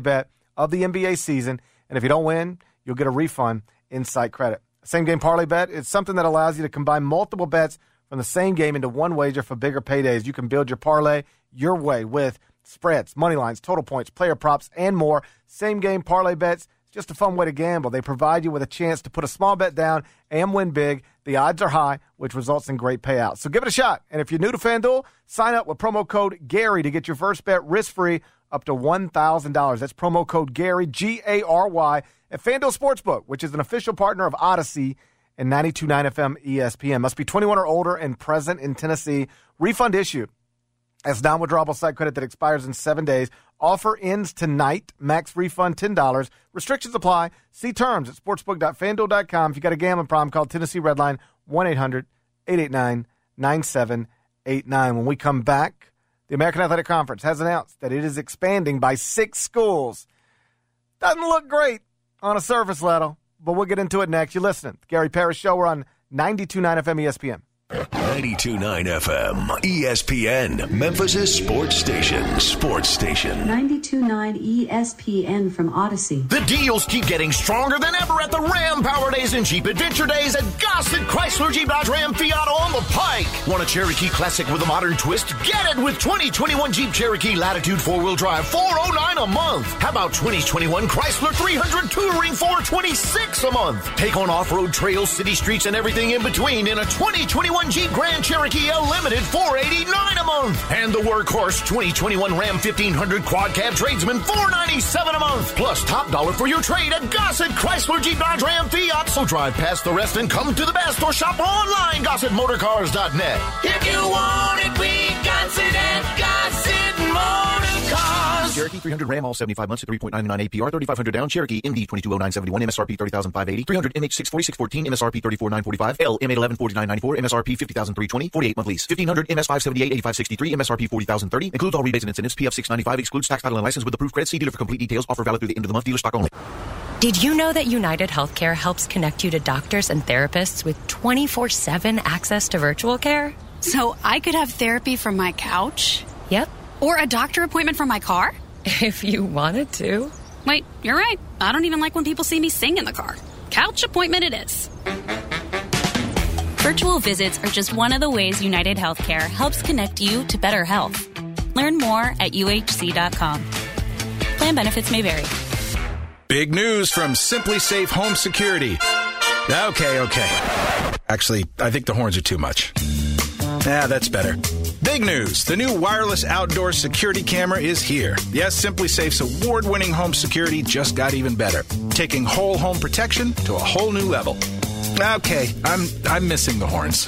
of the N B A season. And if you don't win, you'll get a refund in site credit. Same game parlay bet is something that allows you to combine multiple bets from the same game into one wager for bigger paydays. You can build your parlay your way with spreads, money lines, total points, player props, and more. Same game parlay bets. It's just a fun way to gamble. They provide you with a chance to put a small bet down and win big. The odds are high, which results in great payouts. So give it a shot. And if you're new to FanDuel, sign up with promo code Gary to get your first bet risk-free up to one thousand dollars. That's promo code Gary, G A R Y, at FanDuel Sportsbook, which is an official partner of Odyssey and ninety-two point nine F M E S P N. Must be twenty-one or older and present in Tennessee. Refund issued. That's non-withdrawable site credit that expires in seven days. Offer ends tonight. Max refund ten dollars. Restrictions apply. See terms at sportsbook dot fan duel dot com. If you got a gambling problem, call Tennessee Redline one eight hundred eight eight nine nine seven eight nine. When we come back, the American Athletic Conference has announced that it is expanding by six schools. Doesn't look great on a surface level, but we'll get into it next. You're listening to the Gary Parrish Show. We're on ninety-two point nine F M E S P N. ninety-two point nine F M, E S P N, Memphis' sports station. Sports station. ninety-two point nine E S P N from Odyssey. The deals keep getting stronger than ever at the Ram Power Days and Jeep Adventure Days at Gossett Chrysler Jeep Dodge Ram Fiat on the Pike. Want a Cherokee Classic with a modern twist? Get it with twenty twenty-one Jeep Cherokee Latitude four-wheel drive, four oh nine a month. How about twenty twenty-one Chrysler three hundred Touring, four twenty-six a month? Take on off-road trails, city streets, and everything in between in a twenty twenty-one Jeep Grand Cherokee L Limited, four eighty-nine a month. And the workhorse twenty twenty-one Ram fifteen hundred Quad Cab Tradesman, four ninety-seven a month. Plus top dollar for your trade at Gossett Chrysler Jeep Dodge Ram Fiat. So drive past the rest and come to the best or shop online, Gossett Motor Cars dot net. If you want it, we got it at Gossett Motor Cars. Cherokee three hundred Ram, all seventy-five months at three point nine nine A P R, thirty-five hundred down. Cherokee M D twenty-two oh nine seventy-one, M S R P thirty thousand five hundred eighty, three hundred M H six forty-six fourteen, M S R P thirty-four thousand nine hundred forty-five, L M eight eleven forty-nine ninety-four, M S R P fifty thousand three hundred twenty, forty-eight month lease, fifteen hundred M S five seventy-eight eighty-five sixty-three, M S R P forty thousand thirty, includes all rebates and incentives, P F six ninety-five, excludes tax, title, and license with approved credit. See dealer for complete details. Offer valid through the end of the month. Dealer stock only. Did you know that United Healthcare helps connect you to doctors and therapists with twenty-four seven access to virtual care? So I could have therapy from my couch? Yep. Or a doctor appointment from my car? If you wanted to. Wait, you're right. I don't even like when people see me sing in the car. Couch appointment it is. Virtual visits are just one of the ways United Healthcare helps connect you to better health. Learn more at U H C dot com. Plan benefits may vary. Big news from Simply Safe Home Security. Okay, okay. Actually, I think the horns are too much. Ah, that's better. Big news. The new wireless outdoor security camera is here. Yes, Simply Safe's award-winning home security just got even better, taking whole home protection to a whole new level. Okay, I'm I'm missing the horns.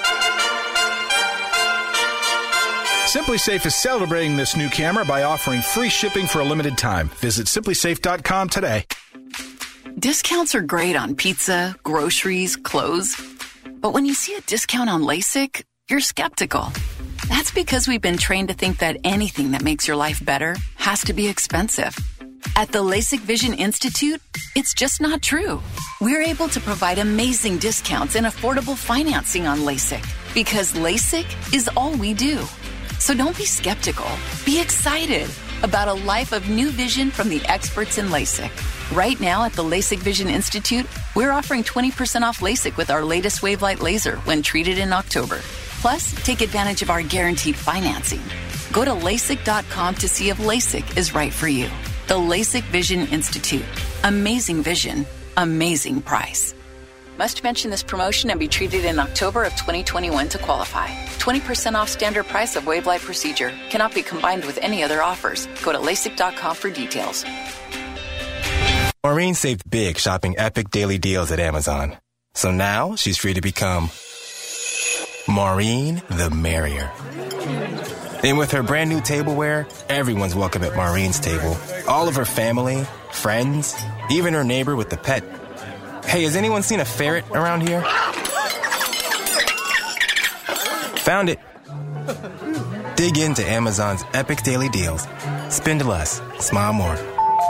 Simply Safe is celebrating this new camera by offering free shipping for a limited time. Visit simply safe dot com today. Discounts are great on pizza, groceries, clothes. But when you see a discount on LASIK, you're skeptical. That's because we've been trained to think that anything that makes your life better has to be expensive. At the LASIK Vision Institute, it's just not true. We're able to provide amazing discounts and affordable financing on LASIK because LASIK is all we do. So don't be skeptical. Be excited about a life of new vision from the experts in LASIK. Right now at the LASIK Vision Institute, we're offering twenty percent off LASIK with our latest Wavelight laser when treated in October. Plus, take advantage of our guaranteed financing. Go to LASIK dot com to see if LASIK is right for you. The LASIK Vision Institute. Amazing vision, amazing price. Must mention this promotion and be treated in October of twenty twenty-one to qualify. twenty percent off standard price of Wavelight procedure. Cannot be combined with any other offers. Go to LASIK dot com for details. Maureen saved big shopping epic daily deals at Amazon. So now she's free to become Maureen the Merrier. And with her brand new tableware, everyone's welcome at Maureen's table. All of her family, friends, even her neighbor with the pet. Hey, has anyone seen a ferret around here? Found it. Dig into Amazon's epic daily deals. Spend less, smile more.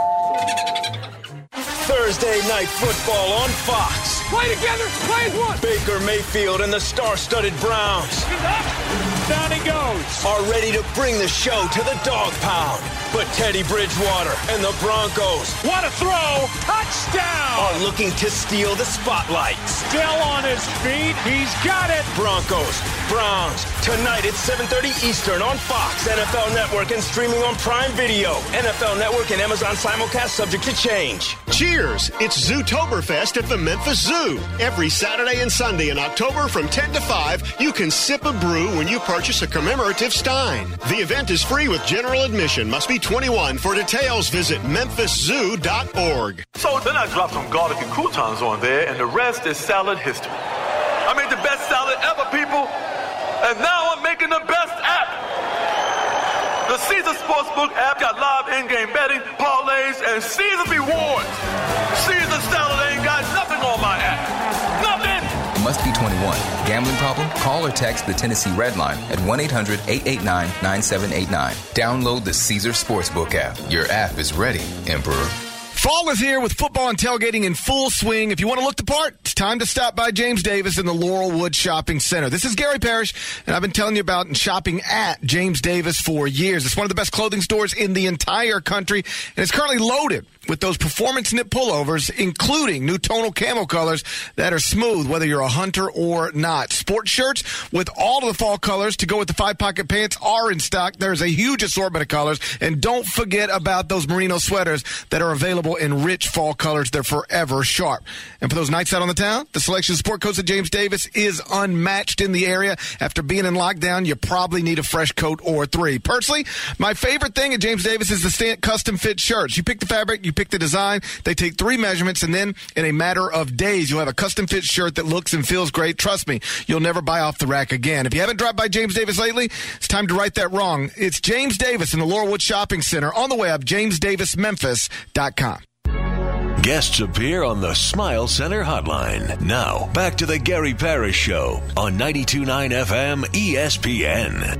Thursday night football on Fox. Play together, play as one. Baker Mayfield and the star-studded Browns. down he goes. Are ready to bring the show to the dog pound. But Teddy Bridgewater and the Broncos, what a throw! Touchdown! Are looking to steal the spotlight. Still on his feet. He's got it. Broncos, Browns, tonight at seven thirty Eastern on Fox, N F L Network, and streaming on Prime Video. N F L Network and Amazon simulcast subject to change. Cheers! It's Zootoberfest at the Memphis Zoo. Every Saturday and Sunday in October from ten to five, you can sip a brew when you purchase a commemorative stein. The event is free with general admission. Must be twenty-one. For details, visit memphis zoo dot org. So then I dropped some garlic and croutons on there, and the rest is salad history. I made the best salad ever, people, and now I'm making the best app. The Caesar Sportsbook app got live in-game betting, parlays, and Caesar rewards. Caesar salad ain't got nothing on my app. Nothing! Must be twenty-one. Gambling problem? Call or text the Tennessee Red Line at one eight hundred eight eight nine nine seven eight nine. Download the Caesar Sportsbook app. Your app is ready, Emperor. Fall is here with football and tailgating in full swing. If you want to look the part, it's time to stop by James Davis in the Laurelwood Shopping Center. This is Gary Parrish, and I've been telling you about shopping at James Davis for years. It's one of the best clothing stores in the entire country, and it's currently loaded with those performance knit pullovers, including new tonal camo colors that are smooth, whether you're a hunter or not. Sports shirts with all of the fall colors to go with the five-pocket pants are in stock. There's a huge assortment of colors, and don't forget about those merino sweaters that are available in rich fall colors. They're forever sharp. And for those nights out on the town, the selection of sport coats at James Davis is unmatched in the area. After being in lockdown, you probably need a fresh coat or three. Personally, my favorite thing at James Davis is the stand custom fit shirts. You pick the fabric, you pick the design, they take three measurements, and then in a matter of days, you'll have a custom fit shirt that looks and feels great. Trust me, you'll never buy off the rack again. If you haven't dropped by James Davis lately, it's time to right that wrong. It's James Davis in the Laurelwood Shopping Center on the web, james davis memphis dot com. Guests appear on the Smile Center hotline. Now, back to the Gary Parrish Show on ninety-two point nine F M E S P N.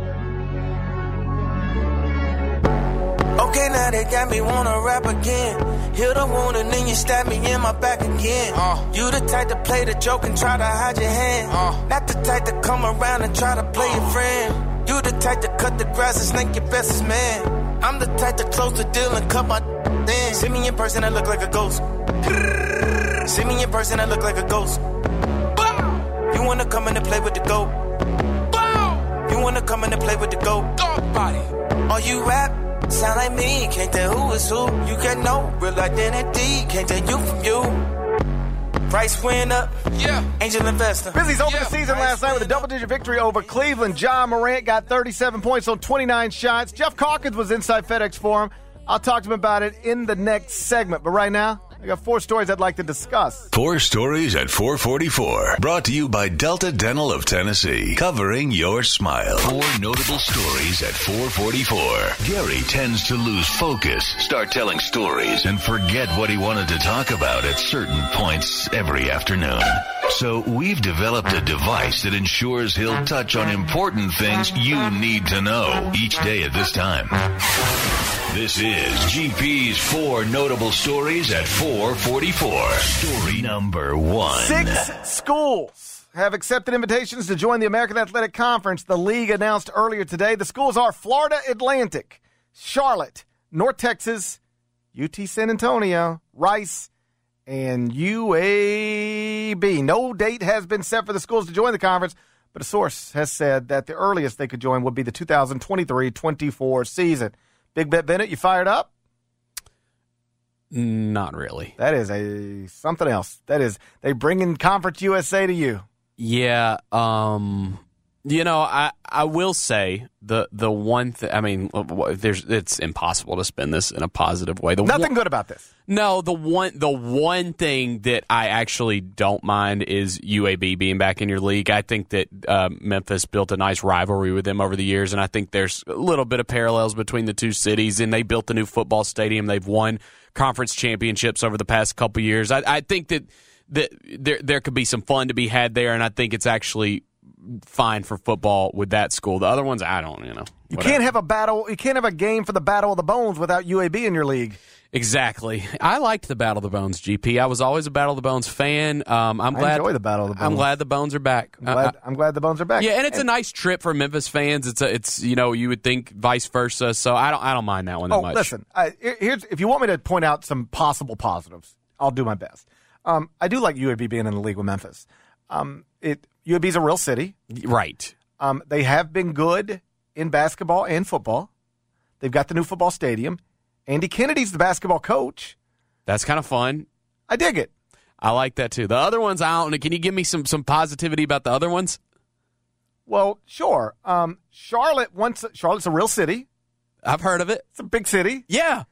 Okay, now they got me wanna rap again. Heal the wound and then you stab me in my back again. Uh, you the type to play the joke and try to hide your hand. Uh, Not the type to come around and try to play uh, your friend. You the type to cut the grass and snake your bestest man. I'm the type to close the deal and cut my in. See me in person, I look like a ghost. See me in person, I look like a ghost. You wanna come in and play with the goat? You wanna come in and play with the goat? Body. Are you rap? Sound like me, can't tell who is who. You can know real identity, can't tell you from you. Price went up, yeah. Angel investor. Grizzlies opened yeah. the season last night with a double-digit victory over Cleveland. Ja Morant got thirty-seven points on twenty-nine shots. Jeff Calkins was inside FedEx Forum. I'll talk to him about it in the next segment. But right now, I got four stories I'd like to discuss. Four stories at four forty-four. Brought to you by Delta Dental of Tennessee. Covering your smile. Four notable stories at four forty-four. Gary tends to lose focus, start telling stories, and forget what he wanted to talk about at certain points every afternoon. So we've developed a device that ensures he'll touch on important things you need to know each day at this time. This is G P's Four Notable Stories at four forty-four. Story number one. Six schools have accepted invitations to join the American Athletic Conference. The league announced earlier today. The schools are Florida Atlantic, Charlotte, North Texas, U T San Antonio, Rice, and U A B. No date has been set for the schools to join the conference, but a source has said that the earliest they could join would be the two thousand twenty-three twenty-four season. Big Bet Bennett, you fired up? Not really. That is a something else. That is, they bring in Conference U S A to you. Yeah. Um, you know, I, I will say the the one thing, I mean, there's it's impossible to spin this in a positive way. The Nothing one, good about this. No, the one the one thing that I actually don't mind is U A B being back in your league. I think that uh, Memphis built a nice rivalry with them over the years, and I think there's a little bit of parallels between the two cities, and they built a new football stadium. They've won conference championships over the past couple years. I, I think that, that there there could be some fun to be had there, and I think it's actually fine for football with that school. The other ones, I don't, you know. You whatever. can't have a battle. You can't have a game for the Battle of the Bones without U A B in your league. Exactly. I liked the Battle of the Bones, G P. I was always a Battle of the Bones fan. Um, I'm I glad enjoy the Battle of the Bones. I'm glad the Bones are back. I'm glad, uh, I'm glad the Bones are back. Yeah, and it's and, a nice trip for Memphis fans. It's a, it's you know you would think vice versa. So I don't I don't mind that one that oh, much. listen. I, here's if you want me to point out some possible positives, I'll do my best. Um, I do like U A B being in the league with Memphis. Um, it U A B's a real city, right? Um, they have been good in basketball and football. They've got the new football stadium. Andy Kennedy's the basketball coach. That's kind of fun. I dig it. I like that too. The other ones, I don't know. Can you give me some some positivity about the other ones? Well, sure. Um, Charlotte once Charlotte's a real city. I've heard of it. It's a big city. Yeah.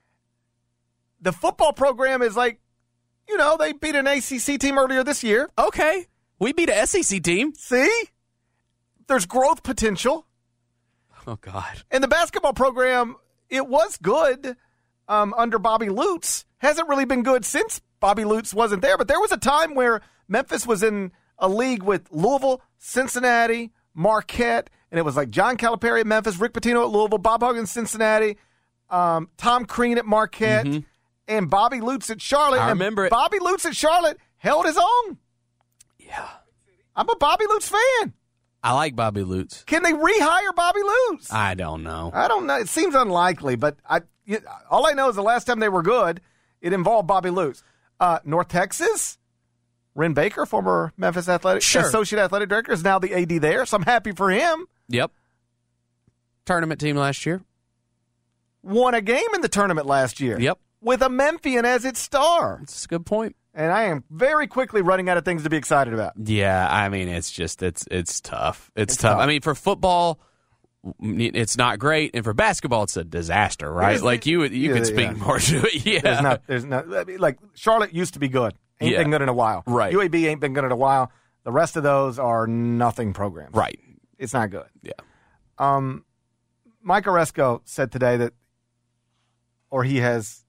The football program is like, you know, they beat an A C C team earlier this year. Okay. We beat an S E C team. See? There's growth potential. Oh, God. And the basketball program, it was good um, under Bobby Lutz. Hasn't really been good since Bobby Lutz wasn't there. But there was a time where Memphis was in a league with Louisville, Cincinnati, Marquette, and it was like John Calipari at Memphis, Rick Pitino at Louisville, Bob Huggins, Cincinnati, um, Tom Crean at Marquette, mm-hmm. and Bobby Lutz at Charlotte. I and remember it. Bobby Lutz at Charlotte held his own. Yeah. I'm a Bobby Lutz fan. I like Bobby Lutz. Can they rehire Bobby Lutz? I don't know. I don't know. It seems unlikely, but I all I know is the last time they were good, it involved Bobby Lutz. Uh, North Texas, Ren Baker, former Memphis athletic sure. associate athletic director, is now the A D there, so I'm happy for him. Yep. Tournament team last year. Won a game in the tournament last year. Yep. With a Memphian as its star. That's a good point. And I am very quickly running out of things to be excited about. Yeah, I mean, it's just, it's it's tough. It's, It's tough. tough. I mean, for football, it's not great. And for basketball, it's a disaster, right? There's- like, you you yeah, could speak yeah. more to it. Yeah. There's not, there's not, I mean, like, Charlotte used to be good. Ain't Yeah. been good in a while. Right. U A B ain't been good in a while. The rest of those are nothing programs. Right. It's not good. Yeah. Um, Mike Oresco said today that, or he has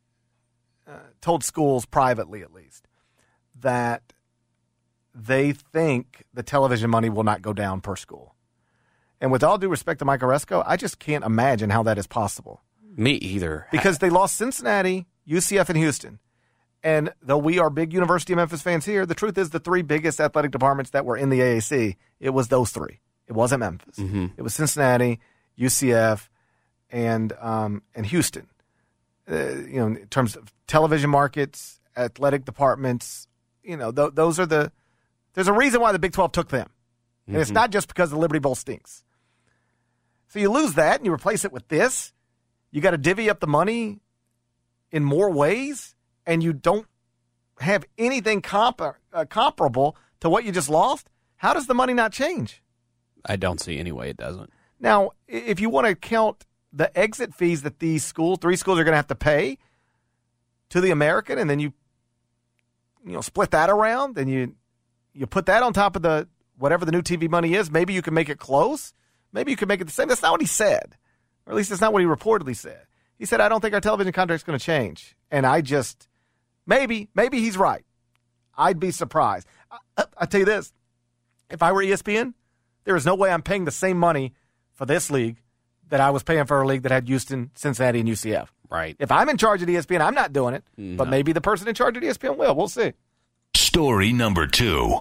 uh, told schools privately at least, that they think the television money will not go down per school. And with all due respect to Mike Oresco, I just can't imagine how that is possible. Me either. Because they lost Cincinnati, U C F, and Houston. And though we are big University of Memphis fans here, the truth is the three biggest athletic departments that were in the A A C, it was those three. It wasn't Memphis. Mm-hmm. It was Cincinnati, U C F, and um, and Houston. Uh, you know, in terms of television markets, athletic departments, you know, th- those are the. There's a reason why the Big twelve took them, and Mm-hmm. it's not just because the Liberty Bowl stinks. So you lose that and you replace it with this. You got to divvy up the money in more ways, and you don't have anything comp- uh, comparable to what you just lost. How does the money not change? I don't see any way it doesn't. Now, if you want to count the exit fees that these schools, three schools, are going to have to pay to the American, and then you, you know, split that around, and you you put that on top of the whatever the new T V money is. Maybe you can make it close. Maybe you can make it the same. That's not what he said, or at least that's not what he reportedly said. He said, "I don't think our television contract's going to change," and I just maybe maybe he's right. I'd be surprised. I, I tell you this: if I were E S P N, there is no way I'm paying the same money for this league that I was paying for a league that had Houston, Cincinnati, and U C F. Right. If I'm in charge of E S P N, I'm not doing it. No. But maybe the person in charge of E S P N will. We'll see. Story number two.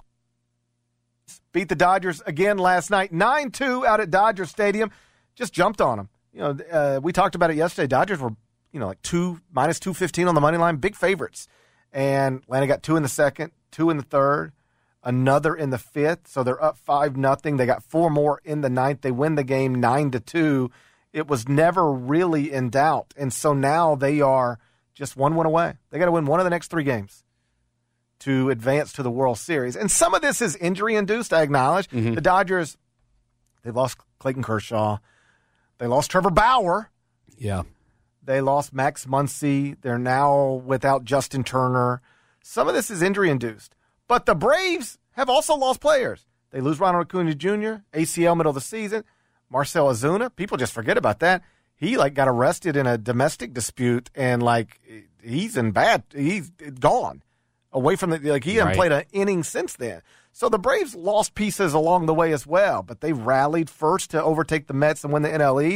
Beat the Dodgers again last night, nine two out at Dodger Stadium. Just jumped on them. You know, uh, we talked about it yesterday. Dodgers were, you know, like two minus two fifteen on the money line, big favorites. And Atlanta got two in the second, two in the third, another in the fifth. So they're up five nothing. They got four more in the ninth. They win the game nine to two. It was never really in doubt, and so now they are just one win away. They got to win one of the next three games to advance to the World Series. And some of this is injury-induced, I acknowledge. Mm-hmm. The Dodgers, they lost Clayton Kershaw. They lost Trevor Bauer. Yeah. They lost Max Muncy. They're now without Justin Turner. Some of this is injury-induced. But the Braves have also lost players. They lose Ronald Acuna Junior, A C L middle of the season. Marcell Ozuna, people just forget about that. He, like, got arrested in a domestic dispute, and, like, he's in bad. He's gone. Away from the, like, he hasn't Right. played an inning since then. So the Braves lost pieces along the way as well, but they rallied first to overtake the Mets and win the N L East.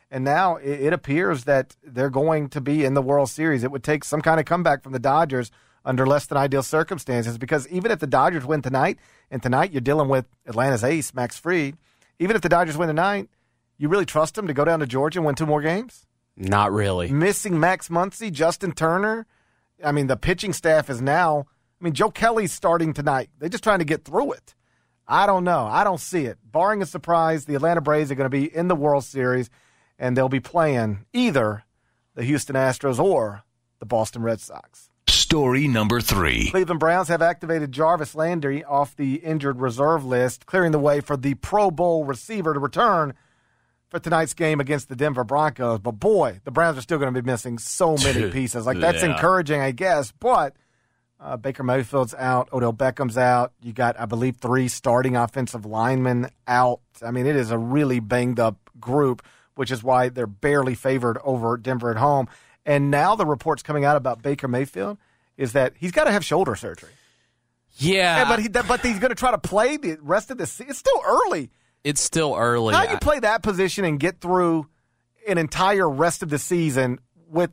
And now it, it appears that they're going to be in the World Series. It would take some kind of comeback from the Dodgers under less than ideal circumstances, because even if the Dodgers win tonight, and tonight you're dealing with Atlanta's ace, Max Fried, even if the Dodgers win tonight, you really trust them to go down to Georgia and win two more games? Not really. Missing Max Muncy, Justin Turner. I mean, the pitching staff is now, I mean, Joe Kelly's starting tonight. They're just trying to get through it. I don't know. I don't see it. Barring a surprise, the Atlanta Braves are going to be in the World Series, and they'll be playing either the Houston Astros or the Boston Red Sox. Story number three. Cleveland Browns have activated Jarvis Landry off the injured reserve list, clearing the way for the Pro Bowl receiver to return for tonight's game against the Denver Broncos. But, boy, the Browns are still going to be missing so many pieces. Like, that's yeah. encouraging, I guess. But uh, Baker Mayfield's out. Odell Beckham's out. You got, I believe, three starting offensive linemen out. I mean, it is a really banged-up group, which is why they're barely favored over Denver at home. And now the reports coming out about Baker Mayfield is that he's got to have shoulder surgery. Yeah. yeah but, he, but he's going to try to play the rest of the season. It's still early. It's still early. How do you play that position and get through an entire rest of the season with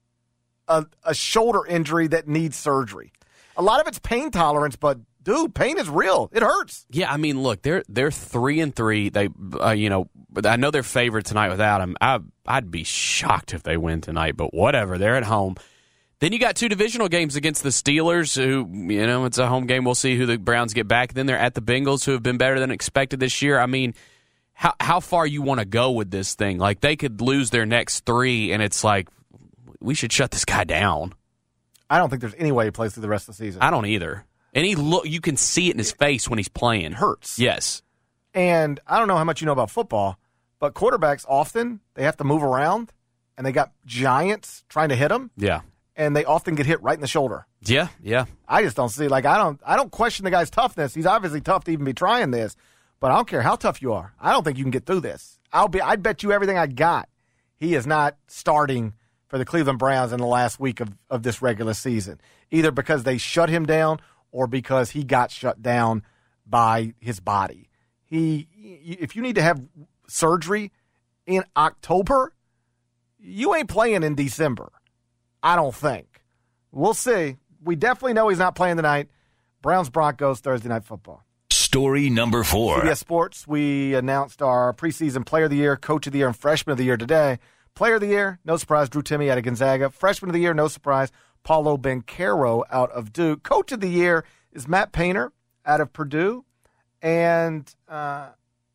a, a shoulder injury that needs surgery? A lot of it's pain tolerance, but dude, pain is real. It hurts. Yeah, I mean, look, they're they're three and three. They, uh, you know, I know they're favored tonight without him. I I'd be shocked if they win tonight, but whatever. They're at home. Then you got two divisional games against the Steelers, who, you know, it's a home game. We'll see who the Browns get back. Then they're at the Bengals, who have been better than expected this year. I mean, how how far you want to go with this thing? Like, they could lose their next three, and it's like, we should shut this guy down. I don't think there's any way he plays through the rest of the season. I don't either. And he look, you can see it in his face when he's playing. It hurts. Yes. And I don't know how much you know about football, but quarterbacks often, they have to move around, and they got giants trying to hit them. Yeah. And they often get hit right in the shoulder. Yeah, yeah. I just don't see, like, I don't I don't question the guy's toughness. He's obviously tough to even be trying this, but I don't care how tough you are. I don't think you can get through this. I'll be, I'd bet you everything I got. He is not starting for the Cleveland Browns in the last week of, of this regular season, either because they shut him down or because he got shut down by his body. He, if you need to have surgery in October, you ain't playing in December. I don't think. We'll see. We definitely know he's not playing tonight. Browns-Broncos, Thursday Night Football. Story number four. C B S Sports, we announced our preseason Player of the Year, Coach of the Year, and Freshman of the Year today. Player of the Year, no surprise, Drew Timme out of Gonzaga. Freshman of the Year, no surprise, Paulo Banchero out of Duke. Coach of the Year is Matt Painter out of Purdue. And uh,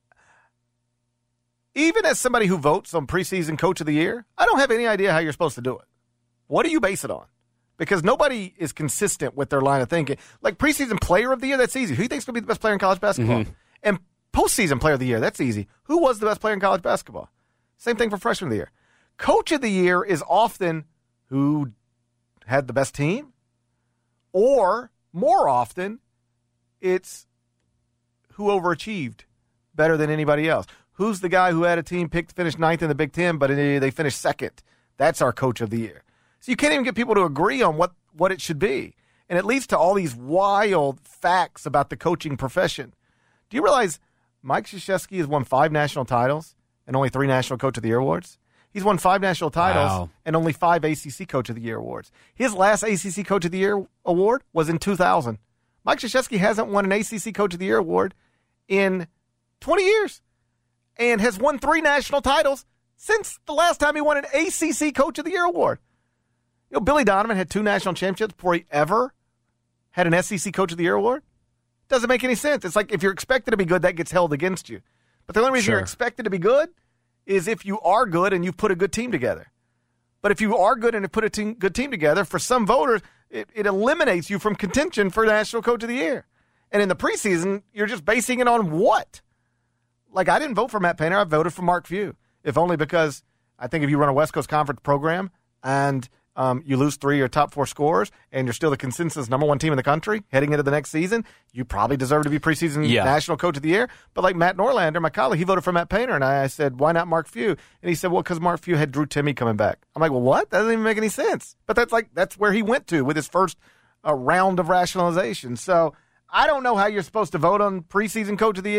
even as somebody who votes on preseason Coach of the Year, I don't have any idea how you're supposed to do it. What do you base it on? Because nobody is consistent with their line of thinking. Like preseason Player of the Year, that's easy. Who do you think is going to be the best player in college basketball? Mm-hmm. And postseason Player of the Year, that's easy. Who was the best player in college basketball? Same thing for Freshman of the Year. Coach of the Year is often who had the best team, or more often, it's who overachieved better than anybody else. Who's the guy who had a team picked to finish ninth in the Big Ten, but they finished second? That's our Coach of the Year. So you can't even get people to agree on what, what it should be. And it leads to all these wild facts about the coaching profession. Do you realize Mike Krzyzewski has won five national titles and only three National Coach of the Year awards? He's won five national titles wow. and only five A C C Coach of the Year awards. His last A C C Coach of the Year award was in two thousand. Mike Krzyzewski hasn't won an A C C Coach of the Year award in twenty years and has won three national titles since the last time he won an A C C Coach of the Year award. You know, Billy Donovan had two national championships before he ever had an S E C Coach of the Year award. Doesn't make any sense. It's like if you're expected to be good, that gets held against you. But the only reason sure. you're expected to be good is if you are good and you've put a good team together. But if you are good and have put a team, good team together, for some voters, it, it eliminates you from contention for National Coach of the Year. And in the preseason, you're just basing it on what? Like, I didn't vote for Matt Painter. I voted for Mark Few, if only because I think if you run a West Coast Conference program and Um, you lose three of your top four scorers, and you're still the consensus number one team in the country heading into the next season, you probably deserve to be preseason yeah. National Coach of the Year. But like Matt Norlander, my colleague, he voted for Matt Painter, and I, I said, why not Mark Few? And he said, well, because Mark Few had Drew Timme coming back. I'm like, well, what? That doesn't even make any sense. But that's like that's where he went to with his first uh, round of rationalization. So I don't know how you're supposed to vote on preseason Coach of the Year.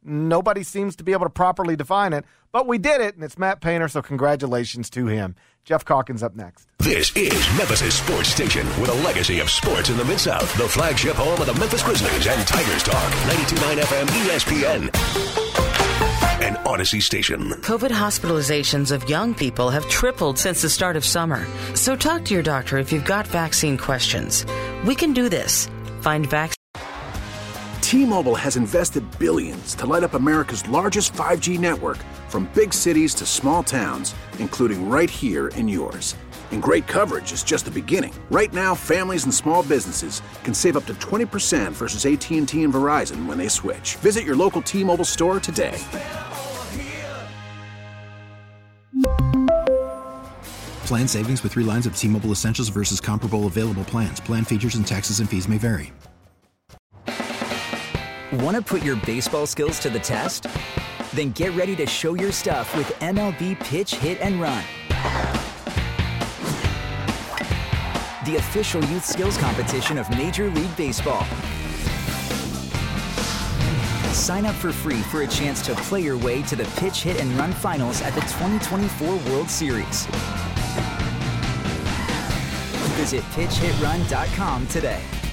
Nobody seems to be able to properly define it, but we did it, and it's Matt Painter, so congratulations to him. Jeff Calkins up next. This is Memphis' sports station with a legacy of sports in the Mid-South. The flagship home of the Memphis Grizzlies and Tigers Talk. ninety-two point nine F M E S P N. An Odyssey station. COVID hospitalizations of young people have tripled since the start of summer. So talk to your doctor if you've got vaccine questions. We can do this. Find vaccine. T-Mobile has invested billions to light up America's largest five G network, from big cities to small towns, including right here in yours. And great coverage is just the beginning. Right now, families and small businesses can save up to twenty percent versus A T and T and Verizon when they switch. Visit your local T-Mobile store today. Plan savings with three lines of T-Mobile Essentials versus comparable available plans. Plan features and taxes and fees may vary. Want to put your baseball skills to the test? Then get ready to show your stuff with M L B Pitch, Hit, and Run. The official youth skills competition of Major League Baseball. Sign up for free for a chance to play your way to the Pitch, Hit, and Run finals at the twenty twenty-four World Series. Visit pitch hit run dot com today.